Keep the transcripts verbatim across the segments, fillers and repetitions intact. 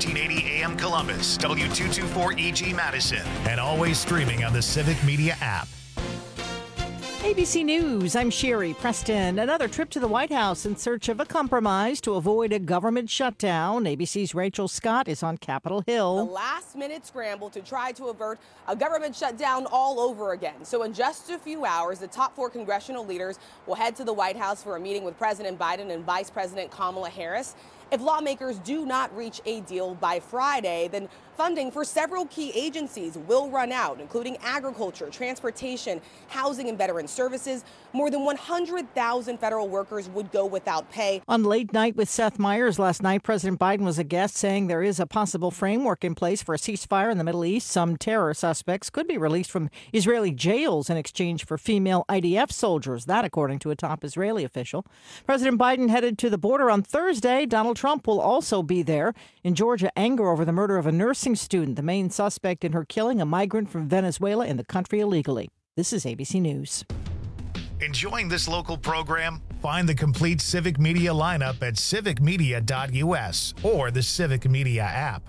thirteen eighty A M Columbus, W two twenty-four E G Madison, and always streaming on the Civic Media app. A B C News, I'm Sherry Preston. Another trip to the White House in search of a compromise to avoid a government shutdown. A B C's Rachel Scott is on Capitol Hill. A last-minute scramble to try to avert a government shutdown all over again. So in just a few hours, the top four congressional leaders will head to the White House for a meeting with President Biden and Vice President Kamala Harris. If lawmakers do not reach a deal by Friday, then funding for several key agencies will run out, including agriculture, transportation, housing, and veteran services. More than one hundred thousand federal workers would go without pay. On Late Night with Seth Meyers last night, President Biden was a guest, saying there is a possible framework in place for a ceasefire in the Middle East. Some terror suspects could be released from Israeli jails in exchange for female I D F soldiers. That, according to a top Israeli official. President Biden headed to the border on Thursday. Donald Trump will also be there. In Georgia, anger over the murder of a nursing student, the main suspect in her killing, a migrant from Venezuela in the country illegally. This is A B C News. Enjoying this local program? Find the complete Civic Media lineup at civic media dot u s or the Civic Media app.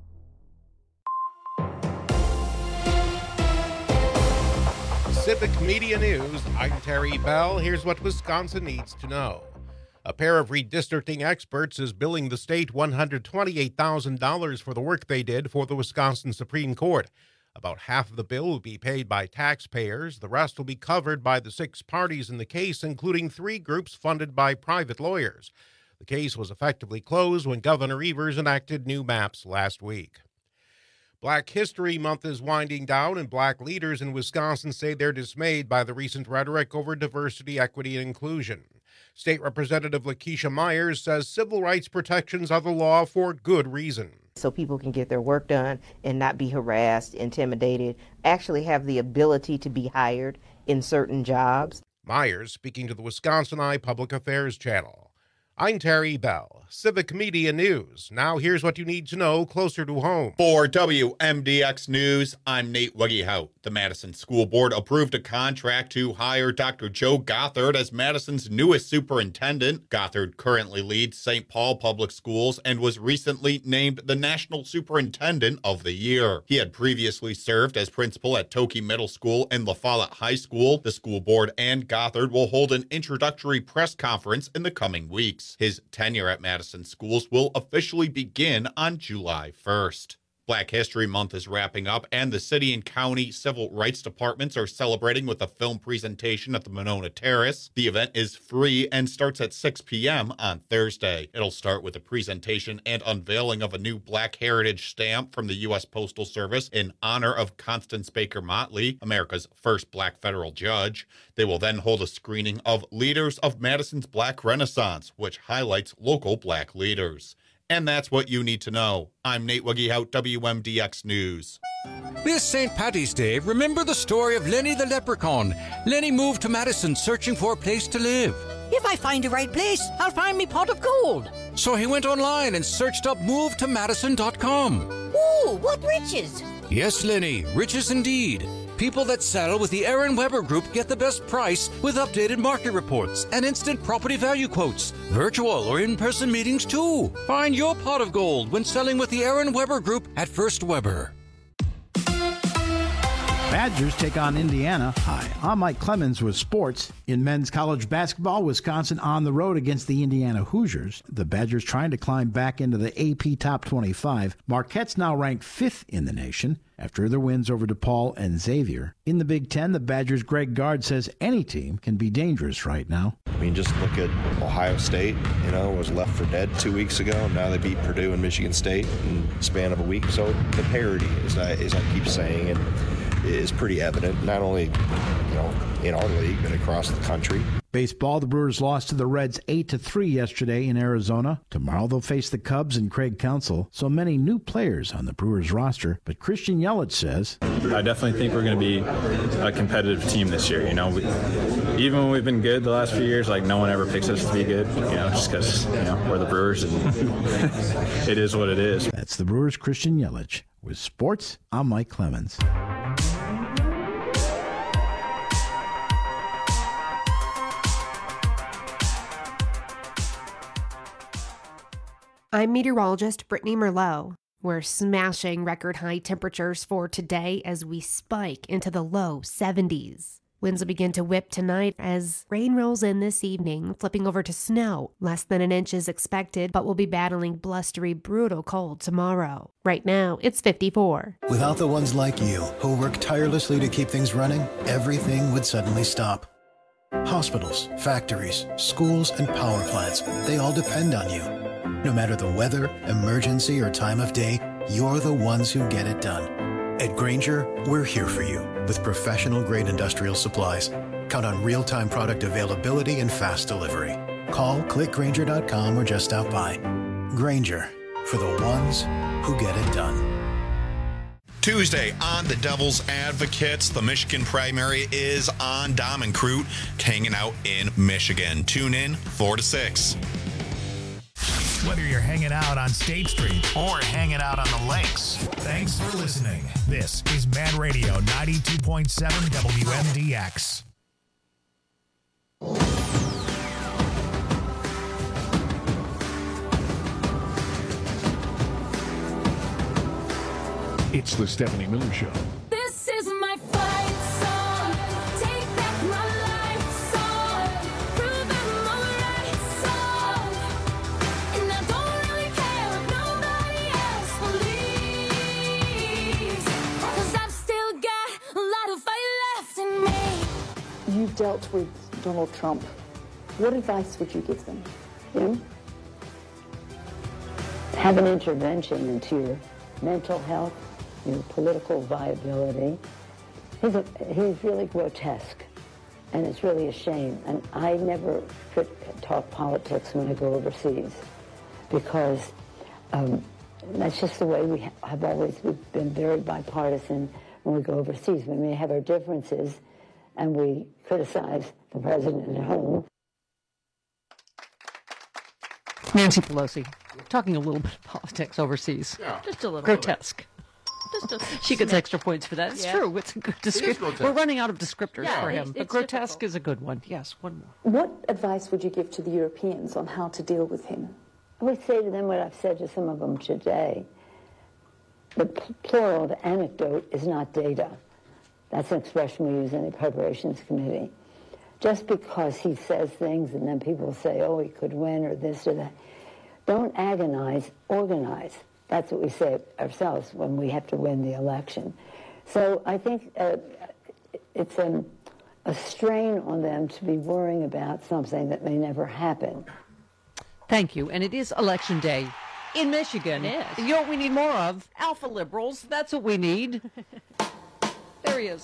Civic Media News, I'm Terry Bell. Here's what Wisconsin needs to know. A pair of redistricting experts is billing the state one hundred twenty-eight thousand dollars for the work they did for the Wisconsin Supreme Court. About half of the bill will be paid by taxpayers. The rest will be covered by the six parties in the case, including three groups funded by private lawyers. The case was effectively closed when Governor Evers enacted new maps last week. Black History Month is winding down, and black leaders in Wisconsin say they're dismayed by the recent rhetoric over diversity, equity, and inclusion. State Representative Lakeisha Myers says civil rights protections are the law for good reason. So people can get their work done and not be harassed, intimidated, actually have the ability to be hired in certain jobs. Myers speaking to the Wisconsin Eye Public Affairs Channel. I'm Terry Bell, Civic Media News. Now here's what you need to know closer to home. For W M D X News, I'm Nate Weggehout. The Madison School Board approved a contract to hire Doctor Joe Gothard as Madison's newest superintendent. Gothard currently leads Saint Paul Public Schools and was recently named the National Superintendent of the Year. He had previously served as principal at Toki Middle School and La Follette High School. The school board and Gothard will hold an introductory press conference in the coming weeks. His tenure at Madison schools will officially begin on July first. Black History Month is wrapping up, and the city and county civil rights departments are celebrating with a film presentation at the Monona Terrace. The event is free and starts at six p.m. on Thursday. It'll start with a presentation and unveiling of a new Black Heritage stamp from the U S Postal Service in honor of Constance Baker Motley, America's first black federal judge. They will then hold a screening of Leaders of Madison's Black Renaissance, which highlights local black leaders. And that's what you need to know. I'm Nate Weggehout, W M D X News. This Saint Paddy's Day, remember the story of Lenny the Leprechaun. Lenny moved to Madison searching for a place to live. If I find the right place, I'll find me pot of gold. So he went online and searched up move to madison dot com. Ooh, what riches! Yes, Lenny, riches indeed. People that sell with the Aaron Weber Group get the best price with updated market reports and instant property value quotes. Virtual or in-person meetings, too. Find your pot of gold when selling with the Aaron Weber Group at First Weber. Badgers take on Indiana. Hi, I'm Mike Clemens with sports. In men's college basketball, Wisconsin on the road against the Indiana Hoosiers. The Badgers trying to climb back into the A P Top twenty-five. Marquette's now ranked fifth in the nation after their wins over DePaul and Xavier. In the Big Ten, the Badgers' Greg Gard says any team can be dangerous right now. I mean, just look at Ohio State, you know, was left for dead two weeks ago. Now they beat Purdue and Michigan State in the span of a week. So the parity, as I, as I keep saying, and is pretty evident, not only, you know, in our league, but across the country. Baseball, the Brewers lost to the Reds eight to three yesterday in Arizona. Tomorrow they'll face the Cubs and Craig Counsell. So many new players on the Brewers roster. But Christian Yelich says, I definitely think we're going to be a competitive team this year. You know, we, even when we've been good the last few years, like no one ever picks us to be good, you know, just because, you know, we're the Brewers and it is what it is. That's the Brewers' Christian Yelich. With sports, I'm Mike Clemens. I'm meteorologist Brittany Merlot. We're smashing record high temperatures for today as we spike into the low seventies. Winds will begin to whip tonight as rain rolls in this evening, flipping over to snow. Less than an inch is expected, but we'll be battling blustery, brutal cold tomorrow. Right now, it's fifty-four. Without the ones like you, who work tirelessly to keep things running, everything would suddenly stop. Hospitals, factories, schools, and power plants, they all depend on you. No matter the weather, emergency, or time of day, you're the ones who get it done. At Grainger, we're here for you with professional-grade industrial supplies. Count on real-time product availability and fast delivery. Call, click Grainger dot com, or just stop by. Grainger, for the ones who get it done. Tuesday on the Devil's Advocates, the Michigan primary is on. Dom and Crute hanging out in Michigan. Tune in four to six. Whether you're hanging out on State Street or hanging out on the lakes, thanks for listening. This is Mad Radio ninety-two point seven W M D X. It's the Stephanie Miller Show. This is my fight song. Take back my life song. Prove I'm alright song. And I don't really care if nobody else believes. Cause I've still got a lot of fight left in me. You've dealt with Donald Trump. What advice would you give them? Him? Have an intervention into your mental health, your political viability. He's, a, he's really grotesque, and it's really a shame. And I never fit, talk politics when I go overseas, because um, that's just the way we ha- have always we've been very bipartisan when we go overseas. We may have our differences, and we criticize the president at home. Nancy Pelosi, talking a little bit of politics overseas. Yeah. Just a little. Grotesque. Just a She gets extra points for that. It's Yeah. true. It's a good description. We're running out of descriptors Yeah, for him, it's- but it's grotesque is a good one. Yes, one more. What advice would you give to the Europeans on how to deal with him? I would say to them what I've said to some of them today. The pl- plural of anecdote is not data. That's an expression we use in the preparations committee. Just because he says things and then people say, oh, he could win or this or that. Don't agonize, organize. That's what we say ourselves when we have to win the election. So I think uh, it's um, a strain on them to be worrying about something that may never happen. Thank you. And it is Election Day in Michigan. It is. You know what we need more of? Alpha liberals. That's what we need. There he is.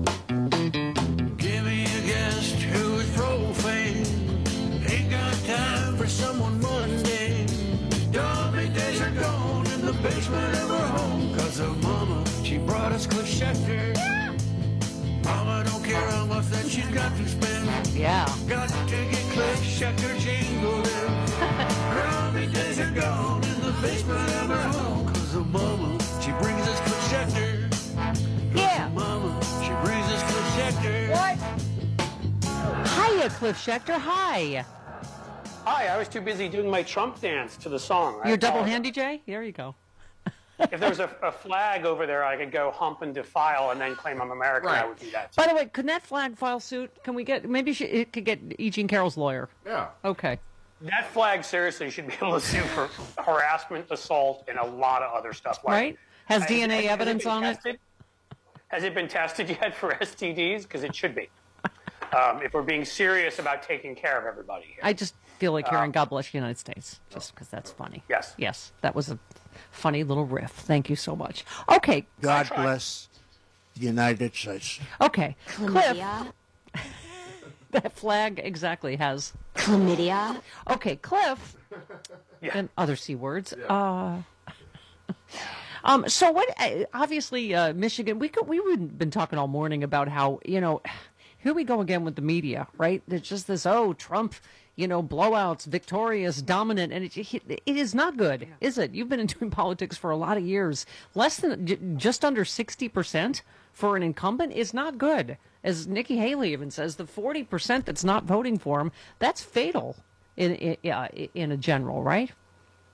Give me a guest who is profane. Ain't got time for someone mundane. Dummy days are gone in the basement of her home. Cause her mama, she brought us Cliff Schecter. Mama don't care how much that she's got to spend. Yeah. Got to get Cliff Schecter jingling. Dummy days are gone in the basement of her home. Cause her mama, she brings us Cliff Schecter. Yeah. Mama, she brings us Cliff Schecter. What? Hiya, Cliff Schecter. Hi. Hi, I was too busy doing my Trump dance to the song. I You're double apologize. handy, Jay? There you go. If there was a, a flag over there, I could go hump and defile and then claim I'm American. I would do that. By the way, can that flag file suit? Can we get, maybe she, it could get E. Jean Carroll's lawyer. Yeah. Okay. That flag seriously should be able to sue for harassment, assault, and a lot of other stuff. Like, Right? Has has D N A has evidence it been on it? tested? Has it been tested yet for S T Ds? Because it should be. Um, if we're being serious about taking care of everybody here. I just feel like hearing Um, God Bless the United States, just because that's funny. Yes. Yes, that was a funny little riff. Thank you so much. Okay. God bless the United States. Okay. Chlamydia. Cliff. That flag exactly has. Chlamydia. Okay, Cliff. And other C words. Uh, um. So what? Uh, obviously, uh, Michigan. We could, we've been talking all morning about how, you know, here we go again with the media, right? There's just this, oh, Trump, you know, blowouts, victorious, dominant, and it, it is not good, is it? You've been doing politics for a lot of years. Less than, j- just under sixty percent for an incumbent is not good. As Nikki Haley even says, the forty percent that's not voting for him, that's fatal in in, uh, in a general, right?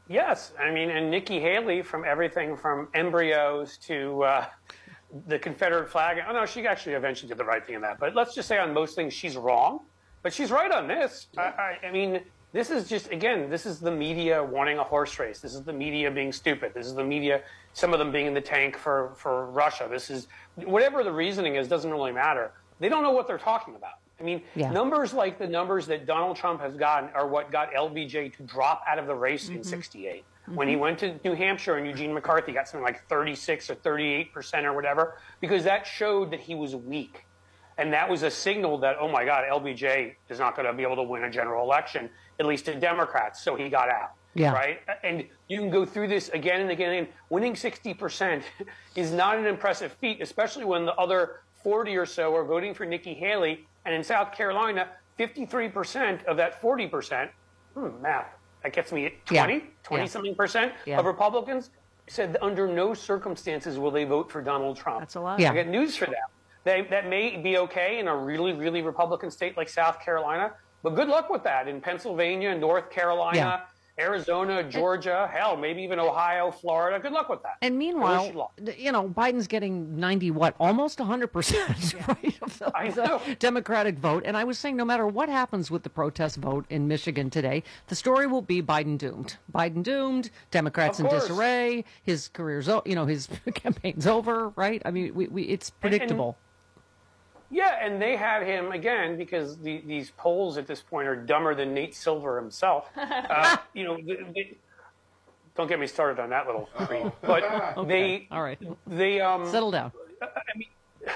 Yes, I mean, and Nikki Haley, from everything from embryos to uh, the Confederate flag. Oh no, she actually eventually did the right thing in that. But let's just say on most things she's wrong, but she's right on this. I, I, I mean, this is just again, this is the media wanting a horse race. This is the media being stupid. This is the media, some of them being in the tank for for Russia. This is whatever the reasoning is, doesn't really matter. They don't know what they're talking about. I mean, Yeah. numbers like the numbers that Donald Trump has gotten are what got L B J to drop out of the race in Mhm. sixty-eight. When he went to New Hampshire and Eugene McCarthy got something like thirty-six or thirty-eight percent or whatever, because that showed that he was weak. And that was a signal that, oh my God, L B J is not going to be able to win a general election, at least to Democrats, so he got out. Yeah. Right? And you can go through this again and again and again. Winning sixty percent is not an impressive feat, especially when the other forty or so are voting for Nikki Haley. And in South Carolina, fifty-three percent of that forty percent, hmm, math, that gets me at twenty, Yeah. twenty Yeah. something percent Yeah. of Republicans said that under no circumstances will they vote for Donald Trump. That's a lot. Yeah. I got news for them. They, that may be okay in a really, really Republican state like South Carolina, but good luck with that in Pennsylvania, North Carolina, Yeah. Arizona, Georgia, hell, maybe even Ohio, Florida. Good luck with that. And I wish you meanwhile, luck. th- you know, Biden's getting ninety, what, almost one hundred percent, right, of the, I of the know. Democratic vote. And I was saying, no matter what happens with the protest vote in Michigan today, the story will be Biden doomed. Biden doomed, Democrats Of in course. disarray, his career's, o- you know, his campaign's over, right? I mean, we, we it's predictable. Yeah, and they had him again because the, these polls at this point are dumber than Nate Silver himself. Uh, you know, they, they, don't get me started on that little creep. But Okay, they, all right. they um, Settle down. I mean,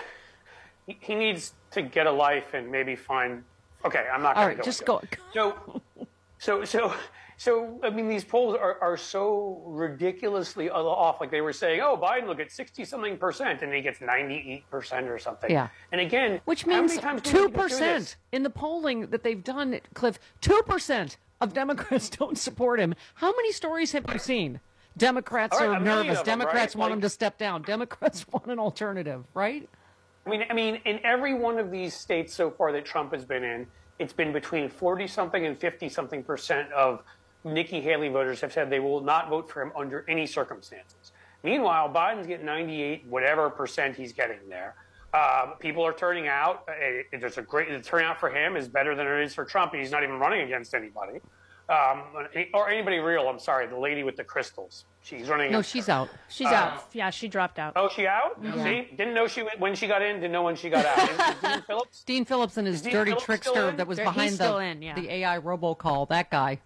he, he needs to get a life and maybe find. Okay, I'm not. All gonna right, go just into go. it. So, so, so, so. I mean, these polls are, are so ridiculously off. Like they were saying, "Oh, Biden will get sixty something percent," and he gets ninety-eight percent or something. Yeah. And again, Which how means many times do we two get through this? percent in the polling that they've done, Cliff. two percent of Democrats don't support him. How many stories have you seen? Democrats All right, are a million nervous. of them, Democrats right? want Like- him to step down. Democrats want an alternative, right? I mean, I mean, in every one of these states so far that Trump has been in, it's been between forty something and fifty something percent of Nikki Haley voters have said they will not vote for him under any circumstances. Meanwhile, Biden's getting ninety-eight, whatever percent he's getting there. Uh, people are turning out. Uh, it- There's a great the turnout for him is better than it is for Trump. He's not even running against anybody, um, or anybody real. I'm sorry, the lady with the crystals. She's running. No, against she's her. out. She's Uh, out. Yeah, she dropped out. Oh, she out? Yeah. See, didn't know she when she got in. Didn't know when she got out. Is Dean Phillips? Dean Phillips and his Is Dean dirty Phillips still trickster in? that was He's behind still the, in, yeah. the A I robocall. That guy.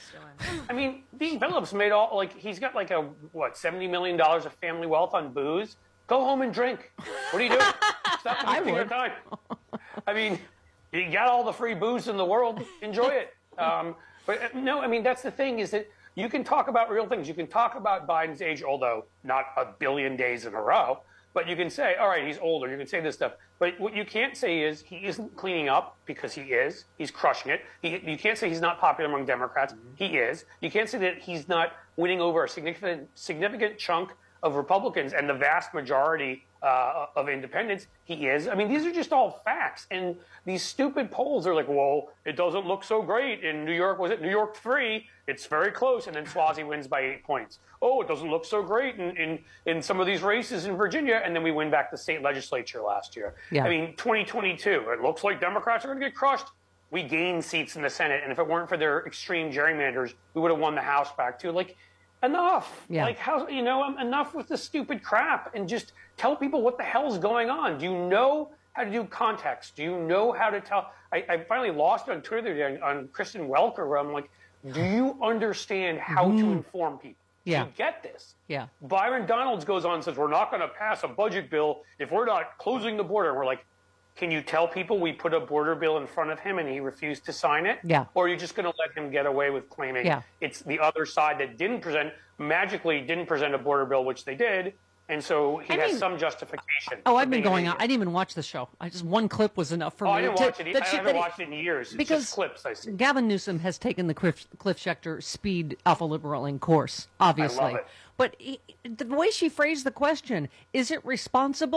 I mean, Dean Phillips made all like he's got like a what seventy million dollars of family wealth on booze. Go home and drink. What are you doing? Stop wasting your time. I mean, you got all the free booze in the world. Enjoy it. Um, but uh, no, I mean that's the thing is that you can talk about real things. You can talk about Biden's age, although not a billion days in a row. But you can say, all right, he's older. You can say this stuff. But what you can't say is he isn't cleaning up because he is. He's crushing it. He, you can't say he's not popular among Democrats. He is. You can't say that he's not winning over a significant significant chunk of Republicans and the vast majority uh, of independents. He is. I mean, these are just all facts. And these stupid polls are like, well, it doesn't look so great in New York. Was it New York three? It's very close. And then Suozzi wins by eight points. Oh, it doesn't look so great in, in, in some of these races in Virginia. And then we win back the state legislature last year. Yeah. I mean, twenty twenty-two, it looks like Democrats are going to get crushed. We gained seats in the Senate. And if it weren't for their extreme gerrymanders, we would have won the House back too. Like, enough. Yeah. Like, how, you know, enough with the stupid crap and just tell people what the hell's going on. Do you know how to do context? Do you know how to tell? I, I finally lost on Twitter the other day on, on Kristen Welker, where I'm like, do you understand how to inform people? Yeah. Do you get this? Yeah. Byron Donalds goes on and says, we're not going to pass a budget bill if we're not closing the border. We're like, can you tell people we put a border bill in front of him and he refused to sign it? Yeah. Or are you just going to let him get away with claiming Yeah. it's the other side that didn't present, magically didn't present a border bill, which they did, and so he I has mean- some justification. Oh, for I've been being an going on. idiot. I didn't even watch the show. I just one clip was enough for Oh, me. I didn't to- watch it. e- that I she- haven't that he- watched it in years. It's because just clips I see. Gavin Newsom has taken the Cliff, Cliff Schechter speed alpha liberaling course, obviously. I love it. But he, the way she phrased the question, is it responsible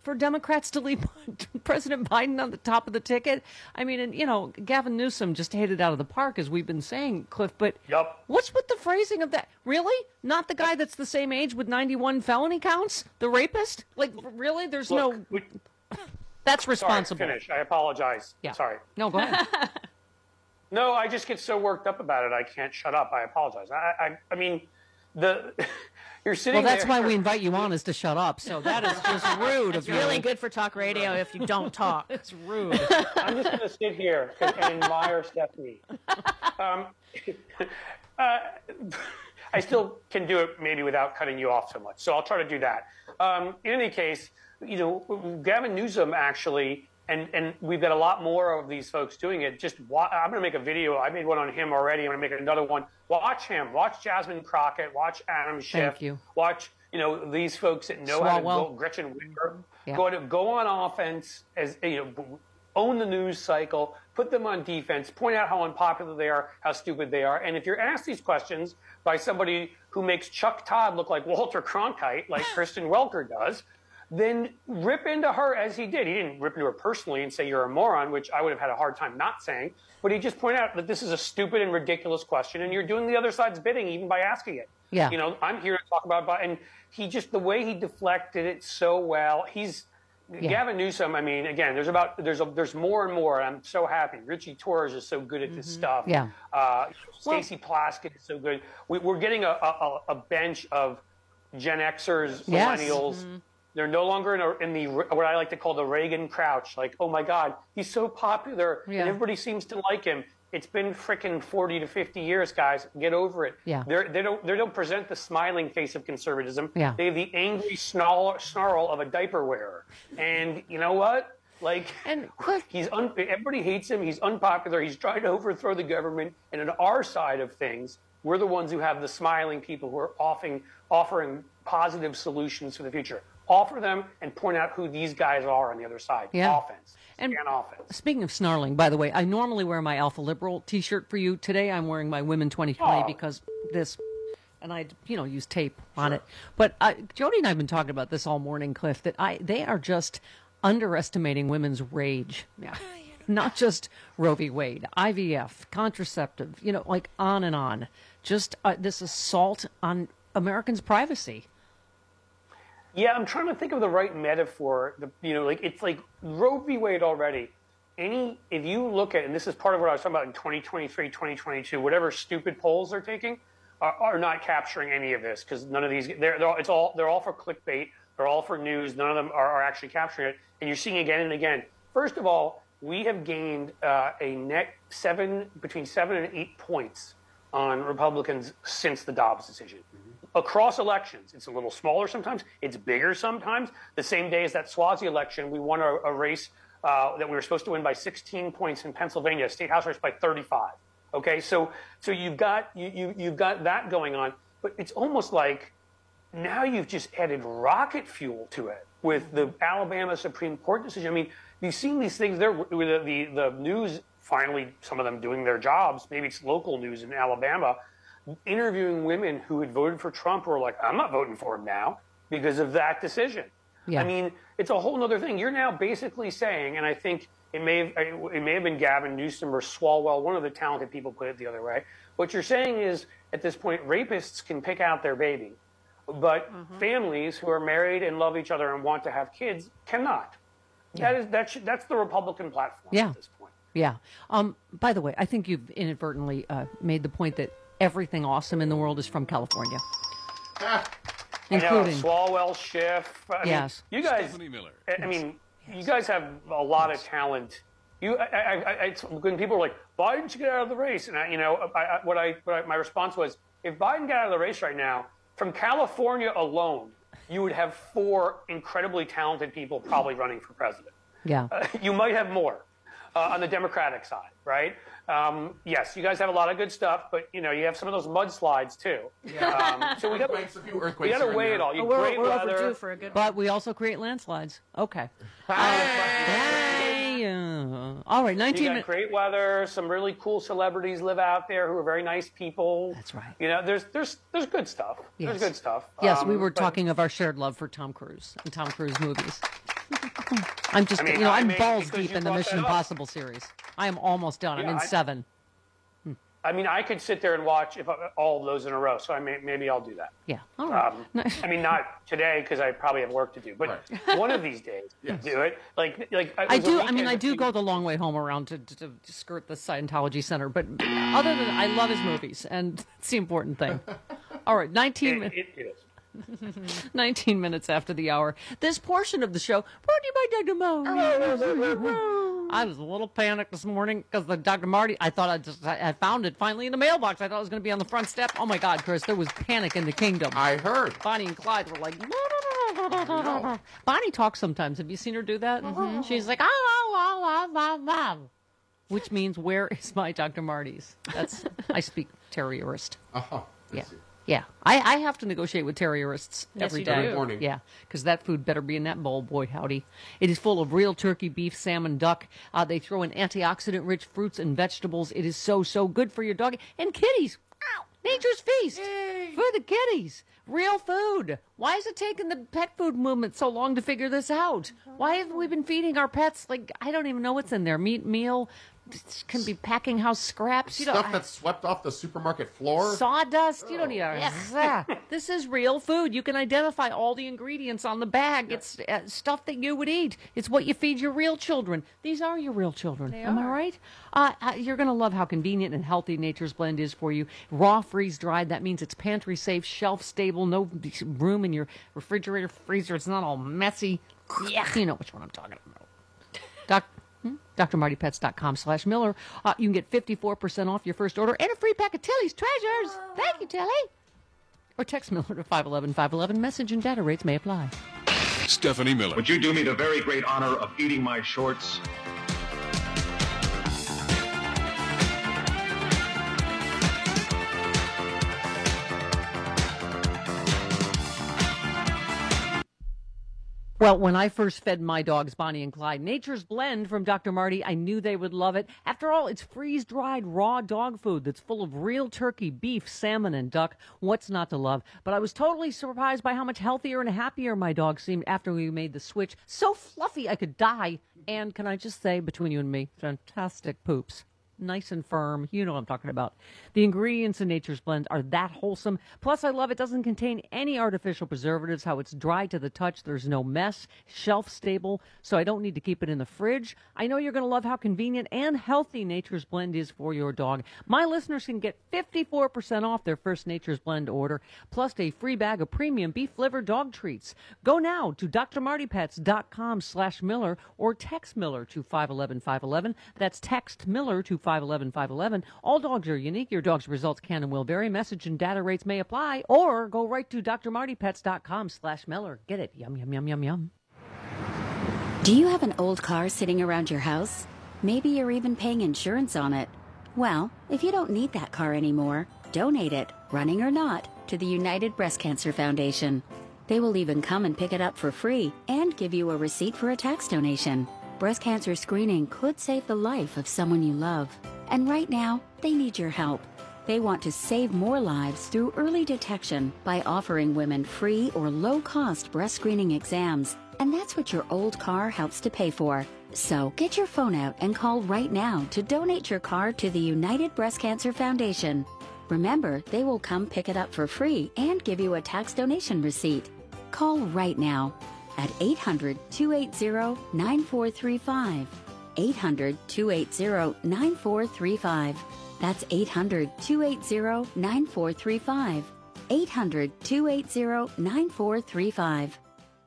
for Democrats to leave President Biden on the top of the ticket? I mean, and you know, Gavin Newsom just hit it out of the park, as we've been saying, Cliff. But yep. what's with the phrasing of that? Really? Not the guy that's the same age with ninety-one felony counts? The rapist? Like, really? There's Look, no. we, that's responsible. Sorry, finish. I apologize. Yeah. Sorry. No, go ahead. No, I just get so worked up about it. I can't shut up. I apologize. I, I, I mean, the you're sitting. Well, that's there. why we invite you on, is to shut up. So that is just rude It's of you. really good for talk radio if you don't talk. It's rude. I'm just going to sit here and admire Stephanie. Um, uh, I still can do it maybe without cutting you off so much. So I'll try to do that. Um, in any case, you know, Gavin Newsom actually, and, and we've got a lot more of these folks doing it. Just wa- I'm going to make a video. I made one on him already. I'm going to make another one. Watch him. Watch Jasmine Crockett. Watch Adam Schiff. Thank you. Watch, you know, these folks that know how to Swalwell. go. Gretchen Whitmer. Yeah. Go to go on offense, as you know, own the news cycle. Put them on defense. Point out how unpopular they are, how stupid they are. And if you're asked these questions by somebody who makes Chuck Todd look like Walter Cronkite, like Kristen Welker does, then rip into her as he did. He didn't rip into her personally and say you're a moron, which I would have had a hard time not saying. But he just pointed out that this is a stupid and ridiculous question, and you're doing the other side's bidding even by asking it. Yeah. You know, I'm here to talk about, and he just, the way he deflected it so well, he's, Yeah. Gavin Newsom, I mean, again, there's about, there's a, there's more and more, and I'm so happy. Richie Torres is so good at this stuff. Yeah. Uh, Stacey Plaskett is so good. We, we're getting a, a, a bench of Gen Xers, Yes. millennials. Mhm. They're no longer in, a, in the what I like to call the Reagan crouch. Like, oh my God, he's so popular, Yeah. and everybody seems to like him. It's been frickin' forty to fifty years, guys. Get over it. Yeah. They're, they don't they don't present the smiling face of conservatism. Yeah. They have the angry snarl, snarl of a diaper wearer. And you know what? Like, and he's un, everybody hates him. He's unpopular. He's trying to overthrow the government. And on our side of things, we're the ones who have the smiling people who are offering offering positive solutions for the future. Offer them and point out who these guys are on the other side. Yeah. Offense. And Stand offense. Speaking of snarling, by the way, I normally wear my Alpha Liberal T-shirt for you. Today I'm wearing my Women twenty twenty Oh. because this, and I, you know, use tape on it. But I, Jody and I have been talking about this all morning, Cliff, that I they are just underestimating women's rage. Yeah. Not just Roe v. Wade, I V F, contraceptive, you know, like on and on. Just uh, this assault on Americans' privacy. Yeah, I'm trying to think of the right metaphor. The, you know, like it's like Roe v. Wade already. Any, if you look at, and this is part of what I was talking about in twenty twenty-three, twenty twenty-two, whatever stupid polls they're taking are, are not capturing any of this because none of these, they're, they're all, it's all, they're all for clickbait. They're all for news. None of them are, are actually capturing it. And you're seeing again and again. First of all, we have gained uh, a net seven, between seven and eight points on Republicans since the Dobbs decision. Across elections, it's a little smaller sometimes, it's bigger sometimes. The same day as that Swazi election, we won a, a race uh, that we were supposed to win by sixteen points in Pennsylvania, a state house race by thirty-five. Okay, so so you've got you, you you've got that going on, but it's almost like now you've just added rocket fuel to it with the Alabama Supreme Court decision. I mean, you've seen these things there with the, the the news finally, some of them doing their jobs. Maybe it's local news in Alabama. Interviewing women who had voted for Trump who were like, I'm not voting for him now because of that decision. Yeah. I mean, it's a whole other thing. You're now basically saying, and I think it may have, it may have been Gavin Newsom or Swalwell, one of the talented people put it the other way. What you're saying is, at this point, rapists can pick out their baby, but Mm-hmm. families who are married and love each other and want to have kids cannot. Yeah. That is that should, that's the Republican platform Yeah. at this point. Yeah. Um, by the way, I think you've inadvertently uh, made the point that everything awesome in the world is from California. Including I know, Swalwell, Schiff. I Yes. mean, you guys. Stephanie Miller. I I mean, you guys have a lot of talent. You, I, I, I, it's, when people are like, Biden should get out of the race, and I, you know, I, I, what, I, what I, my response was, if Biden got out of the race right now, from California alone, you would have four incredibly talented people probably running for president. Yeah. Uh, you might have more uh, on the Democratic side, right? Um, yes, you guys have a lot of good stuff, but you know you have some of those mudslides too. Um, so we got Earthquakes, a few we earthquakes got to here and weigh there. it all. You Oh, we're great we're weather. overdue for a good But we also create landslides. Okay. Uh, hey, uh, all right, You nineteen got minutes. great weather. Some really cool celebrities live out there who are very nice people. That's right. You know, there's there's there's good stuff. Yes. There's good stuff. Yes, we Um, were but- talking of our shared love for Tom Cruise and Tom Cruise movies. I'm just, I mean, you know, I I'm may- balls because deep you in the brought Mission that up. Impossible series. I am almost done. I'm Yeah, in I- seven. I mean, I could sit there and watch if all of those in a row. So I may, maybe I'll do that. Yeah. All right. Um, I mean, not today because I probably have work to do, but one of these days, do it. Like, like I it was a do. I weekend mean, I a do few- go the long way home around to, to, to skirt the Scientology Center. But other than I love his movies, and it's the important thing. All right, nineteen It, minutes. it is. nineteen minutes after the hour. This portion of the show brought to you by Doctor Mo. I was a little panicked this morning because the Doctor Marty, I thought I just, I I found it finally in the mailbox. I thought it was going to be on the front step. Oh my God, Chris, there was panic in the kingdom. I heard. Bonnie and Clyde were like, Bonnie talks sometimes. Have you seen her do that? Mm-hmm. She's like, oh, oh, oh, oh, oh, oh. Which means, where is my Doctor Marty's? That's, I speak terrorist. Uh-huh. Yeah. Yeah, I, I have to negotiate with terrorists Yes, every you day. do. Morning. Yeah, because that food better be in that bowl, boy howdy. It is full of real turkey, beef, salmon, duck. Uh, they throw in antioxidant-rich fruits and vegetables. It is so, so good for your dog. And kitties. Ow! Nature's Feast for the kitties. Real food. Why is it taking the pet food movement so long to figure this out? Why have we been feeding our pets, like, I don't even know what's in there. Meat, meal, can be packing house scraps. You know, Stuff I- that's swept off the supermarket floor. Sawdust. You don't need a. This is real food. You can identify all the ingredients on the bag. It's uh, stuff that you would eat. It's what you feed your real children. These are your real children. They Am I are. right? Uh, uh, you're going to love how convenient and healthy Nature's Blend is for you. Raw, freeze dried. That means it's pantry safe, shelf stable. No room in your refrigerator, freezer. It's not all messy. Yeah, you know which one I'm talking about. Doc. Dr Marty Pets dot com slash Miller. Uh, you can get fifty-four percent off your first order and a free pack of Tilly's Treasures. Thank you, Tilly. Or text Miller to five one one, five one one. Message and data rates may apply. Stephanie Miller. Would you do me the very great honor of eating my shorts? Well, when I first fed my dogs, Bonnie and Clyde, Nature's Blend from Doctor Marty, I knew they would love it. After all, it's freeze-dried raw dog food that's full of real turkey, beef, salmon, and duck. What's not to love? But I was totally surprised by how much healthier and happier my dog seemed after we made the switch. So fluffy I could die. And can I just say, between you and me, fantastic poops. Nice and firm. You know what I'm talking about. The ingredients in Nature's Blend are that wholesome. Plus, I love it doesn't contain any artificial preservatives, how it's dry to the touch. There's no mess, shelf stable, so I don't need to keep it in the fridge. I know you're going to love how convenient and healthy Nature's Blend is for your dog. My listeners can get fifty-four percent off their first Nature's Blend order, plus a free bag of premium beef liver dog treats. Go now to Dr Marty Pets dot com slash Miller or text Miller to five one one, five one one. That's text Miller to five one one, five one one. All dogs are unique. Your dog's results can and will vary. Message and data rates may apply. Or go right to Dr Marty Pets dot com slash Miller. Get it. Yum, yum, yum, yum, yum. Do you have an old car sitting around your house? Maybe you're even paying insurance on it. Well, if you don't need that car anymore, donate it, running or not, to the United Breast Cancer Foundation. They will even come and pick it up for free and give you a receipt for a tax donation. Breast cancer screening could save the life of someone you love. And right now, they need your help. They want to save more lives through early detection by offering women free or low-cost breast screening exams. And that's what your old car helps to pay for. So get your phone out and call right now to donate your car to the United Breast Cancer Foundation. Remember, they will come pick it up for free and give you a tax donation receipt. Call right now at eight hundred, two eight zero, nine four three five. eight hundred, two eight zero, nine four three five. That's eight hundred, two eight zero, nine four three five. eight hundred, two eight zero, nine four three five.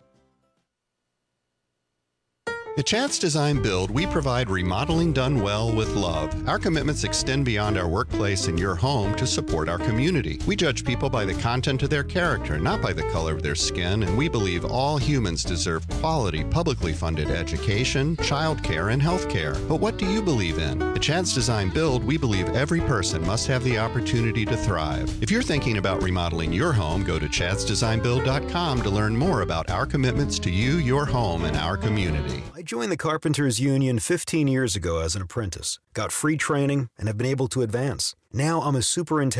At Chance Design Build, we provide remodeling done well with love. Our commitments extend beyond our workplace and your home to support our community. We judge people by the content of their character, not by the color of their skin, and we believe all humans deserve quality, publicly funded education, childcare, and health care. But what do you believe in? At Chance Design Build, we believe every person must have the opportunity to thrive. If you're thinking about remodeling your home, go to chance design build dot com to learn more about our commitments to you, your home, and our community. I joined the Carpenters Union fifteen years ago as an apprentice, got free training, and have been able to advance. Now I'm a superintendent,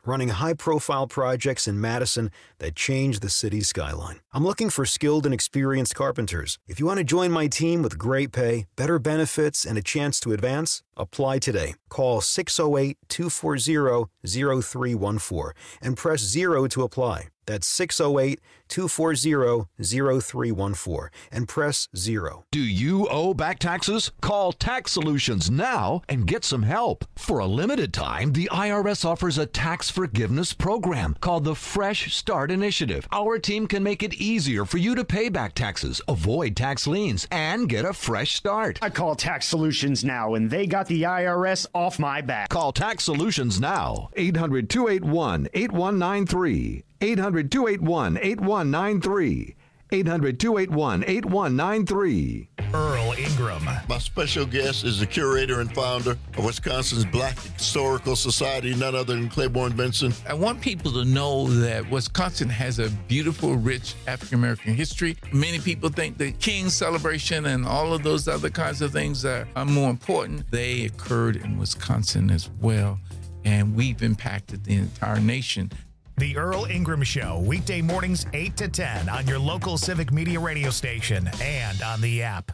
running high-profile projects in Madison that change the city's skyline. I'm looking for skilled and experienced carpenters. If you want to join my team with great pay, better benefits, and a chance to advance, apply today. Call six oh eight, two four zero, zero three one four and press zero to apply. That's six oh eight, two four zero, zero three one four and press zero. Do you owe back taxes? Call Tax Solutions now and get some help. For a limited time, the I R S offers a tax forgiveness program called the Fresh Start Initiative. Our team can make it easier for you to pay back taxes, avoid tax liens, and get a fresh start. I call Tax Solutions now, and they got the I R S off my back. Call Tax Solutions now. eight hundred, two eight one, eight one nine three. eight hundred, two eight one, eight one nine three. eight hundred, two eight one, eight one nine three. Earl Ingram. My special guest is the curator and founder of Wisconsin's Black Historical Society, none other than Claiborne Benson. I want people to know that Wisconsin has a beautiful, rich African-American history. Many people think the King's celebration and all of those other kinds of things are, are more important. They occurred in Wisconsin as well, and we've impacted the entire nation. The Earl Ingram Show, weekday mornings eight to ten on your local Civic Media radio station and on the app.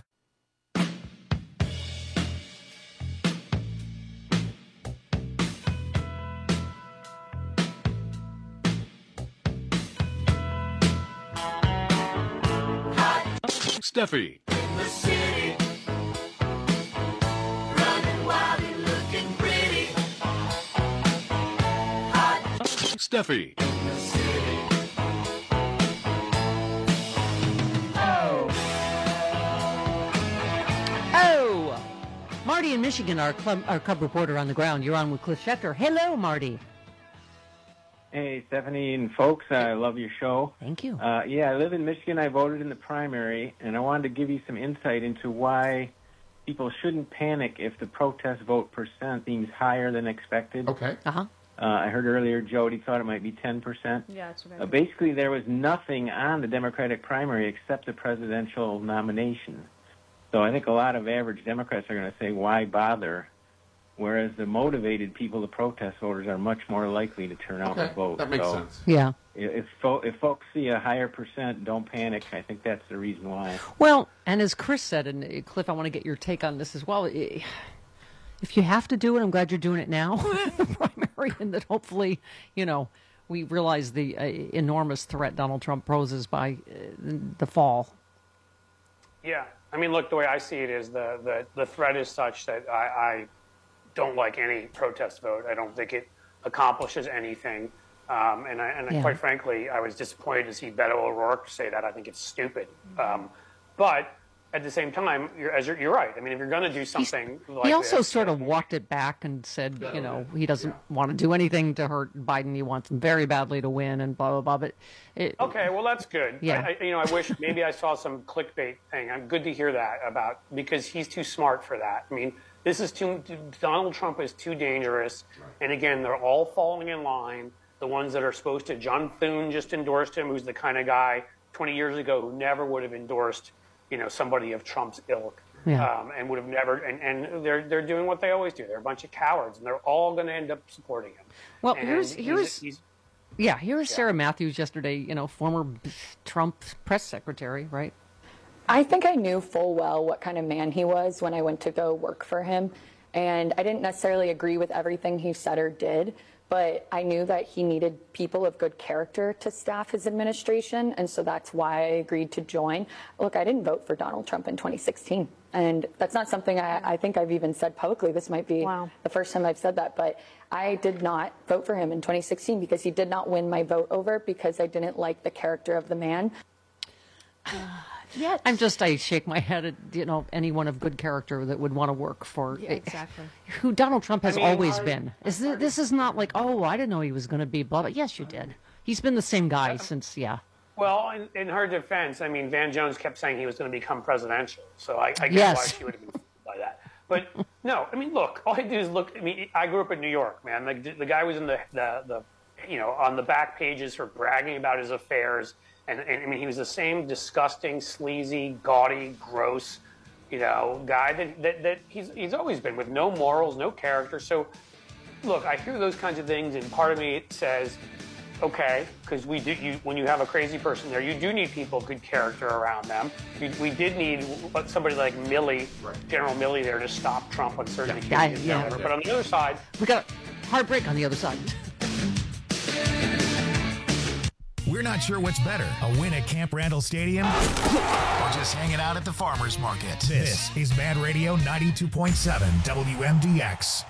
Steffi. In the city, running wild and looking pretty. Hot Steffi. in the city. Oh, Marty in Michigan, our club, our Cub reporter on the ground. You're on with Cliff Schechter. Hello, Marty. Hey, Stephanie and folks, I love your show. Thank you. Uh, yeah, I live in Michigan. I voted in the primary, and I wanted to give you some insight into why people shouldn't panic if the protest vote percent seems higher than expected. Okay. Uh-huh. Uh, I heard earlier Jody thought it might be ten percent. Yeah, that's what I Uh, heard. basically, there was nothing on the Democratic primary except the presidential nomination. So I think a lot of average Democrats are going to say, why bother? Whereas the motivated people, the protest voters, are much more likely to turn out Okay, and vote. that makes so sense. Yeah. If, fo- if folks see a higher percent, don't panic. I think that's the reason why. Well, and as Chris said, and uh, Cliff, I want to get your take on this as well. I- If you have to do it, I'm glad you're doing it now, the primary, and that hopefully, you know, we realize the uh, enormous threat Donald Trump poses by uh, the fall. Yeah, I mean, look, the way I see it is the the, the threat is such that I, I don't like any protest vote. I don't think it accomplishes anything. Um, and I, and Yeah. quite frankly, I was disappointed to see Beto O'Rourke say that. I think it's stupid. Um, but at the same time, you're, as you're, you're right. I mean, if you're going to do something like He also this, sort of walked it back and said, you know, he doesn't want to do anything to hurt Biden. He wants him very badly to win and blah, blah, blah. But it, okay, well, that's good. Yeah. I, I, you know, I wish maybe I saw some clickbait thing. I'm good to hear that about because he's too smart for that. I mean, this is too. Donald Trump is too dangerous. And again, they're all falling in line. The ones that are supposed to. John Thune just endorsed him, who's the kind of guy twenty years ago who never would have endorsed, you know, somebody of Trump's ilk. Yeah. Um, and would have never. And, and they're they're doing what they always do. They're a bunch of cowards, and they're all going to end up supporting him. Well, And here's he's- here's he's- yeah, here's Sarah Matthews yesterday. You know, former Trump press secretary, right? I think I knew full well what kind of man he was when I went to go work for him. And I didn't necessarily agree with everything he said or did, but I knew that he needed people of good character to staff his administration. And so that's why I agreed to join. Look, I didn't vote for Donald Trump in twenty sixteen. And that's not something I, I think I've even said publicly. This might be the first time I've said that. But I did not vote for him in twenty sixteen because he did not win my vote over because I didn't like the character of the man. Yeah, I'm just I shake my head at you know anyone of good character that would want to work for Yeah, exactly. who Donald Trump has I mean, always I- been. Is this, this is not like oh I didn't know he was going to be blah blah. Yes, you did. He's been the same guy since yeah. Well, in, in her defense, I mean, Van Jones kept saying he was going to become presidential, so I, I get Yes. why she would have been fooled by that. But no, I mean, look, all I do is look. I mean, I grew up in New York, man. The, the guy was in the, the the you know on the back pages for bragging about his affairs, and, and I mean, he was the same disgusting, sleazy, gaudy, gross, you know, guy that that, that he's he's always been with no morals, no character. So look, I hear those kinds of things, and part of me says, okay, because we do. You, when you have a crazy person there, you do need people of good character around them. We, we did need somebody like Milley, right. General Milley, there to stop Trump on certain Yeah, occasions. yeah, yeah. But on the other side, We got a heartbreak on the other side. We're not sure what's better, a win at Camp Randall Stadium or just hanging out at the farmer's market. This is Mad Radio ninety-two point seven W M D X.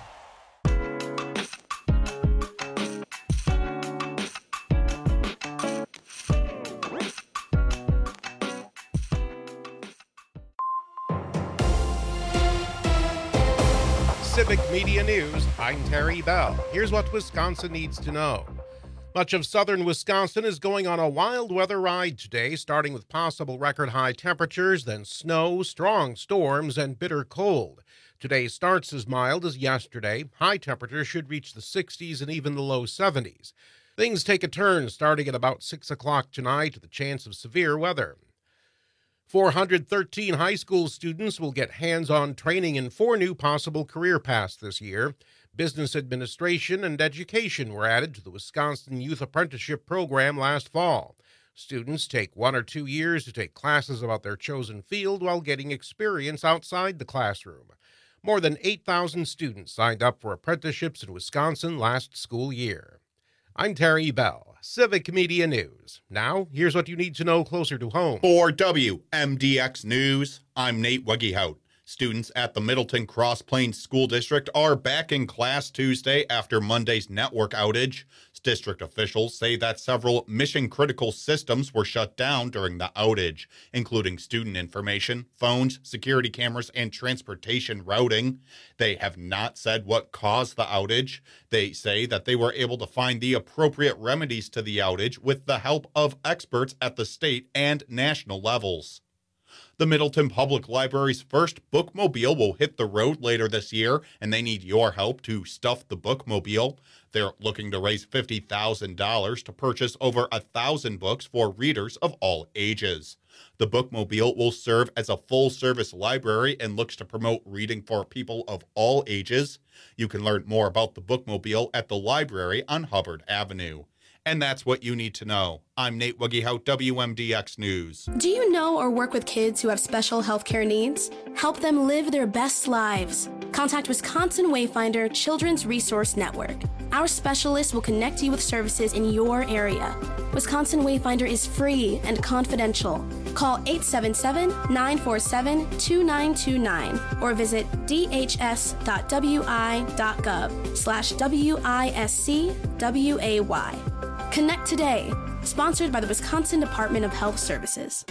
Civic Media News, I'm Terry Bell. Here's what Wisconsin needs to know. Much of southern Wisconsin is going on a wild weather ride today, starting with possible record-high temperatures, then snow, strong storms, and bitter cold. Today starts as mild as yesterday. High temperatures should reach the sixties and even the low seventies. Things take a turn starting at about six o'clock tonight with a chance of severe weather. four hundred thirteen high school students will get hands-on training in four new possible career paths this year. Business administration and education were added to the Wisconsin Youth Apprenticeship Program last fall. Students take one or two years to take classes about their chosen field while getting experience outside the classroom. More than eight thousand students signed up for apprenticeships in Wisconsin last school year. I'm Terry Bell, Civic Media News. Now, here's what you need to know closer to home. For W M D X News, I'm Nate Wegehout. Students at the Middleton Cross Plains School District are back in class Tuesday after Monday's network outage. District officials say that several mission-critical systems were shut down during the outage, including student information, phones, security cameras, and transportation routing. They have not said what caused the outage. They say that they were able to find the appropriate remedies to the outage with the help of experts at the state and national levels. The Middleton Public Library's first bookmobile will hit the road later this year, and they need your help to stuff the bookmobile. They're looking to raise fifty thousand dollars to purchase over one thousand books for readers of all ages. The bookmobile will serve as a full-service library and looks to promote reading for people of all ages. You can learn more about the bookmobile at the library on Hubbard Avenue. And that's what you need to know. I'm Nate Wegehout, W M D X News. Do you know or work with kids who have special healthcare needs? Help them live their best lives. Contact Wisconsin Wayfinder Children's Resource Network. Our specialists will connect you with services in your area. Wisconsin Wayfinder is free and confidential. Call eight seven seven, nine four seven, two nine two nine or visit d h s dot w i dot gov slash W I S C W A Y. Connect today. Sponsored by the Wisconsin Department of Health Services.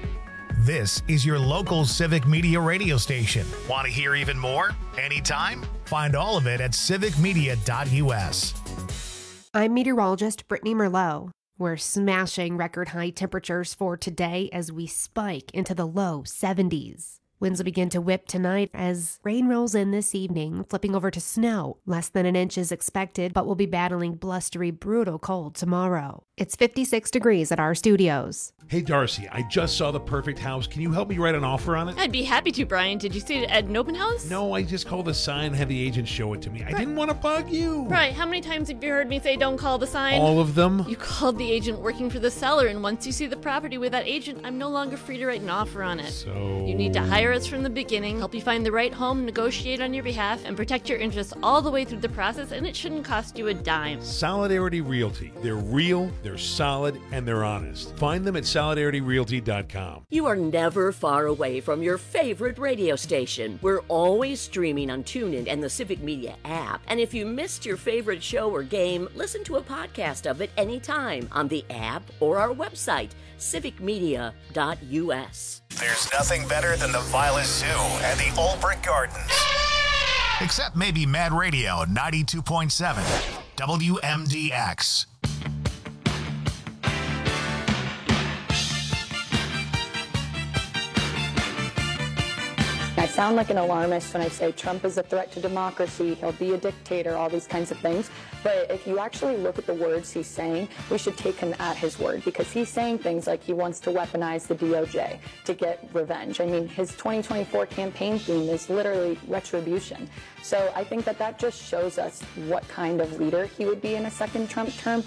This is your local Civic Media radio station. Want to hear even more? Anytime? Find all of it at civic media dot u s. I'm meteorologist Brittany Merlot. We're smashing record high temperatures for today as we spike into the low seventies. Winds will begin to whip tonight as rain rolls in this evening, flipping over to snow. Less than an inch is expected, but we'll be battling blustery, brutal cold tomorrow. It's fifty-six degrees at our studios. Hey, Darcy, I just saw the perfect house. Can you help me write an offer on it? I'd be happy to, Brian. Did you see it at an open house? No, I just called the sign and had the agent show it to me. I didn't want to bug you. Right, how many times have you heard me say don't call the sign? All of them. You called the agent working for the seller, and once you see the property with that agent, I'm no longer free to write an offer on it. So... You need to hire us from the beginning, help you find the right home, negotiate on your behalf, and protect your interests all the way through the process, and it shouldn't cost you a dime. Solidarity Realty. They're real, they're solid, and they're honest. Find them at solidarity realty dot com. You are never far away from your favorite radio station. We're always streaming on TuneIn and the Civic Media app. And if you missed your favorite show or game, listen to a podcast of it anytime on the app or our website, civic media dot u s. There's nothing better than the Violet Zoo and the Old Brick Gardens. Except maybe Mad Radio ninety-two point seven W M D X. I've sound like an alarmist when I say Trump is a threat to democracy, he'll be a dictator, all these kinds of things. But if you actually look at the words he's saying, we should take him at his word, because he's saying things like he wants to weaponize the D O J to get revenge. I mean, his twenty twenty-four campaign theme is literally retribution. So I think that that just shows us what kind of leader he would be in a second Trump term.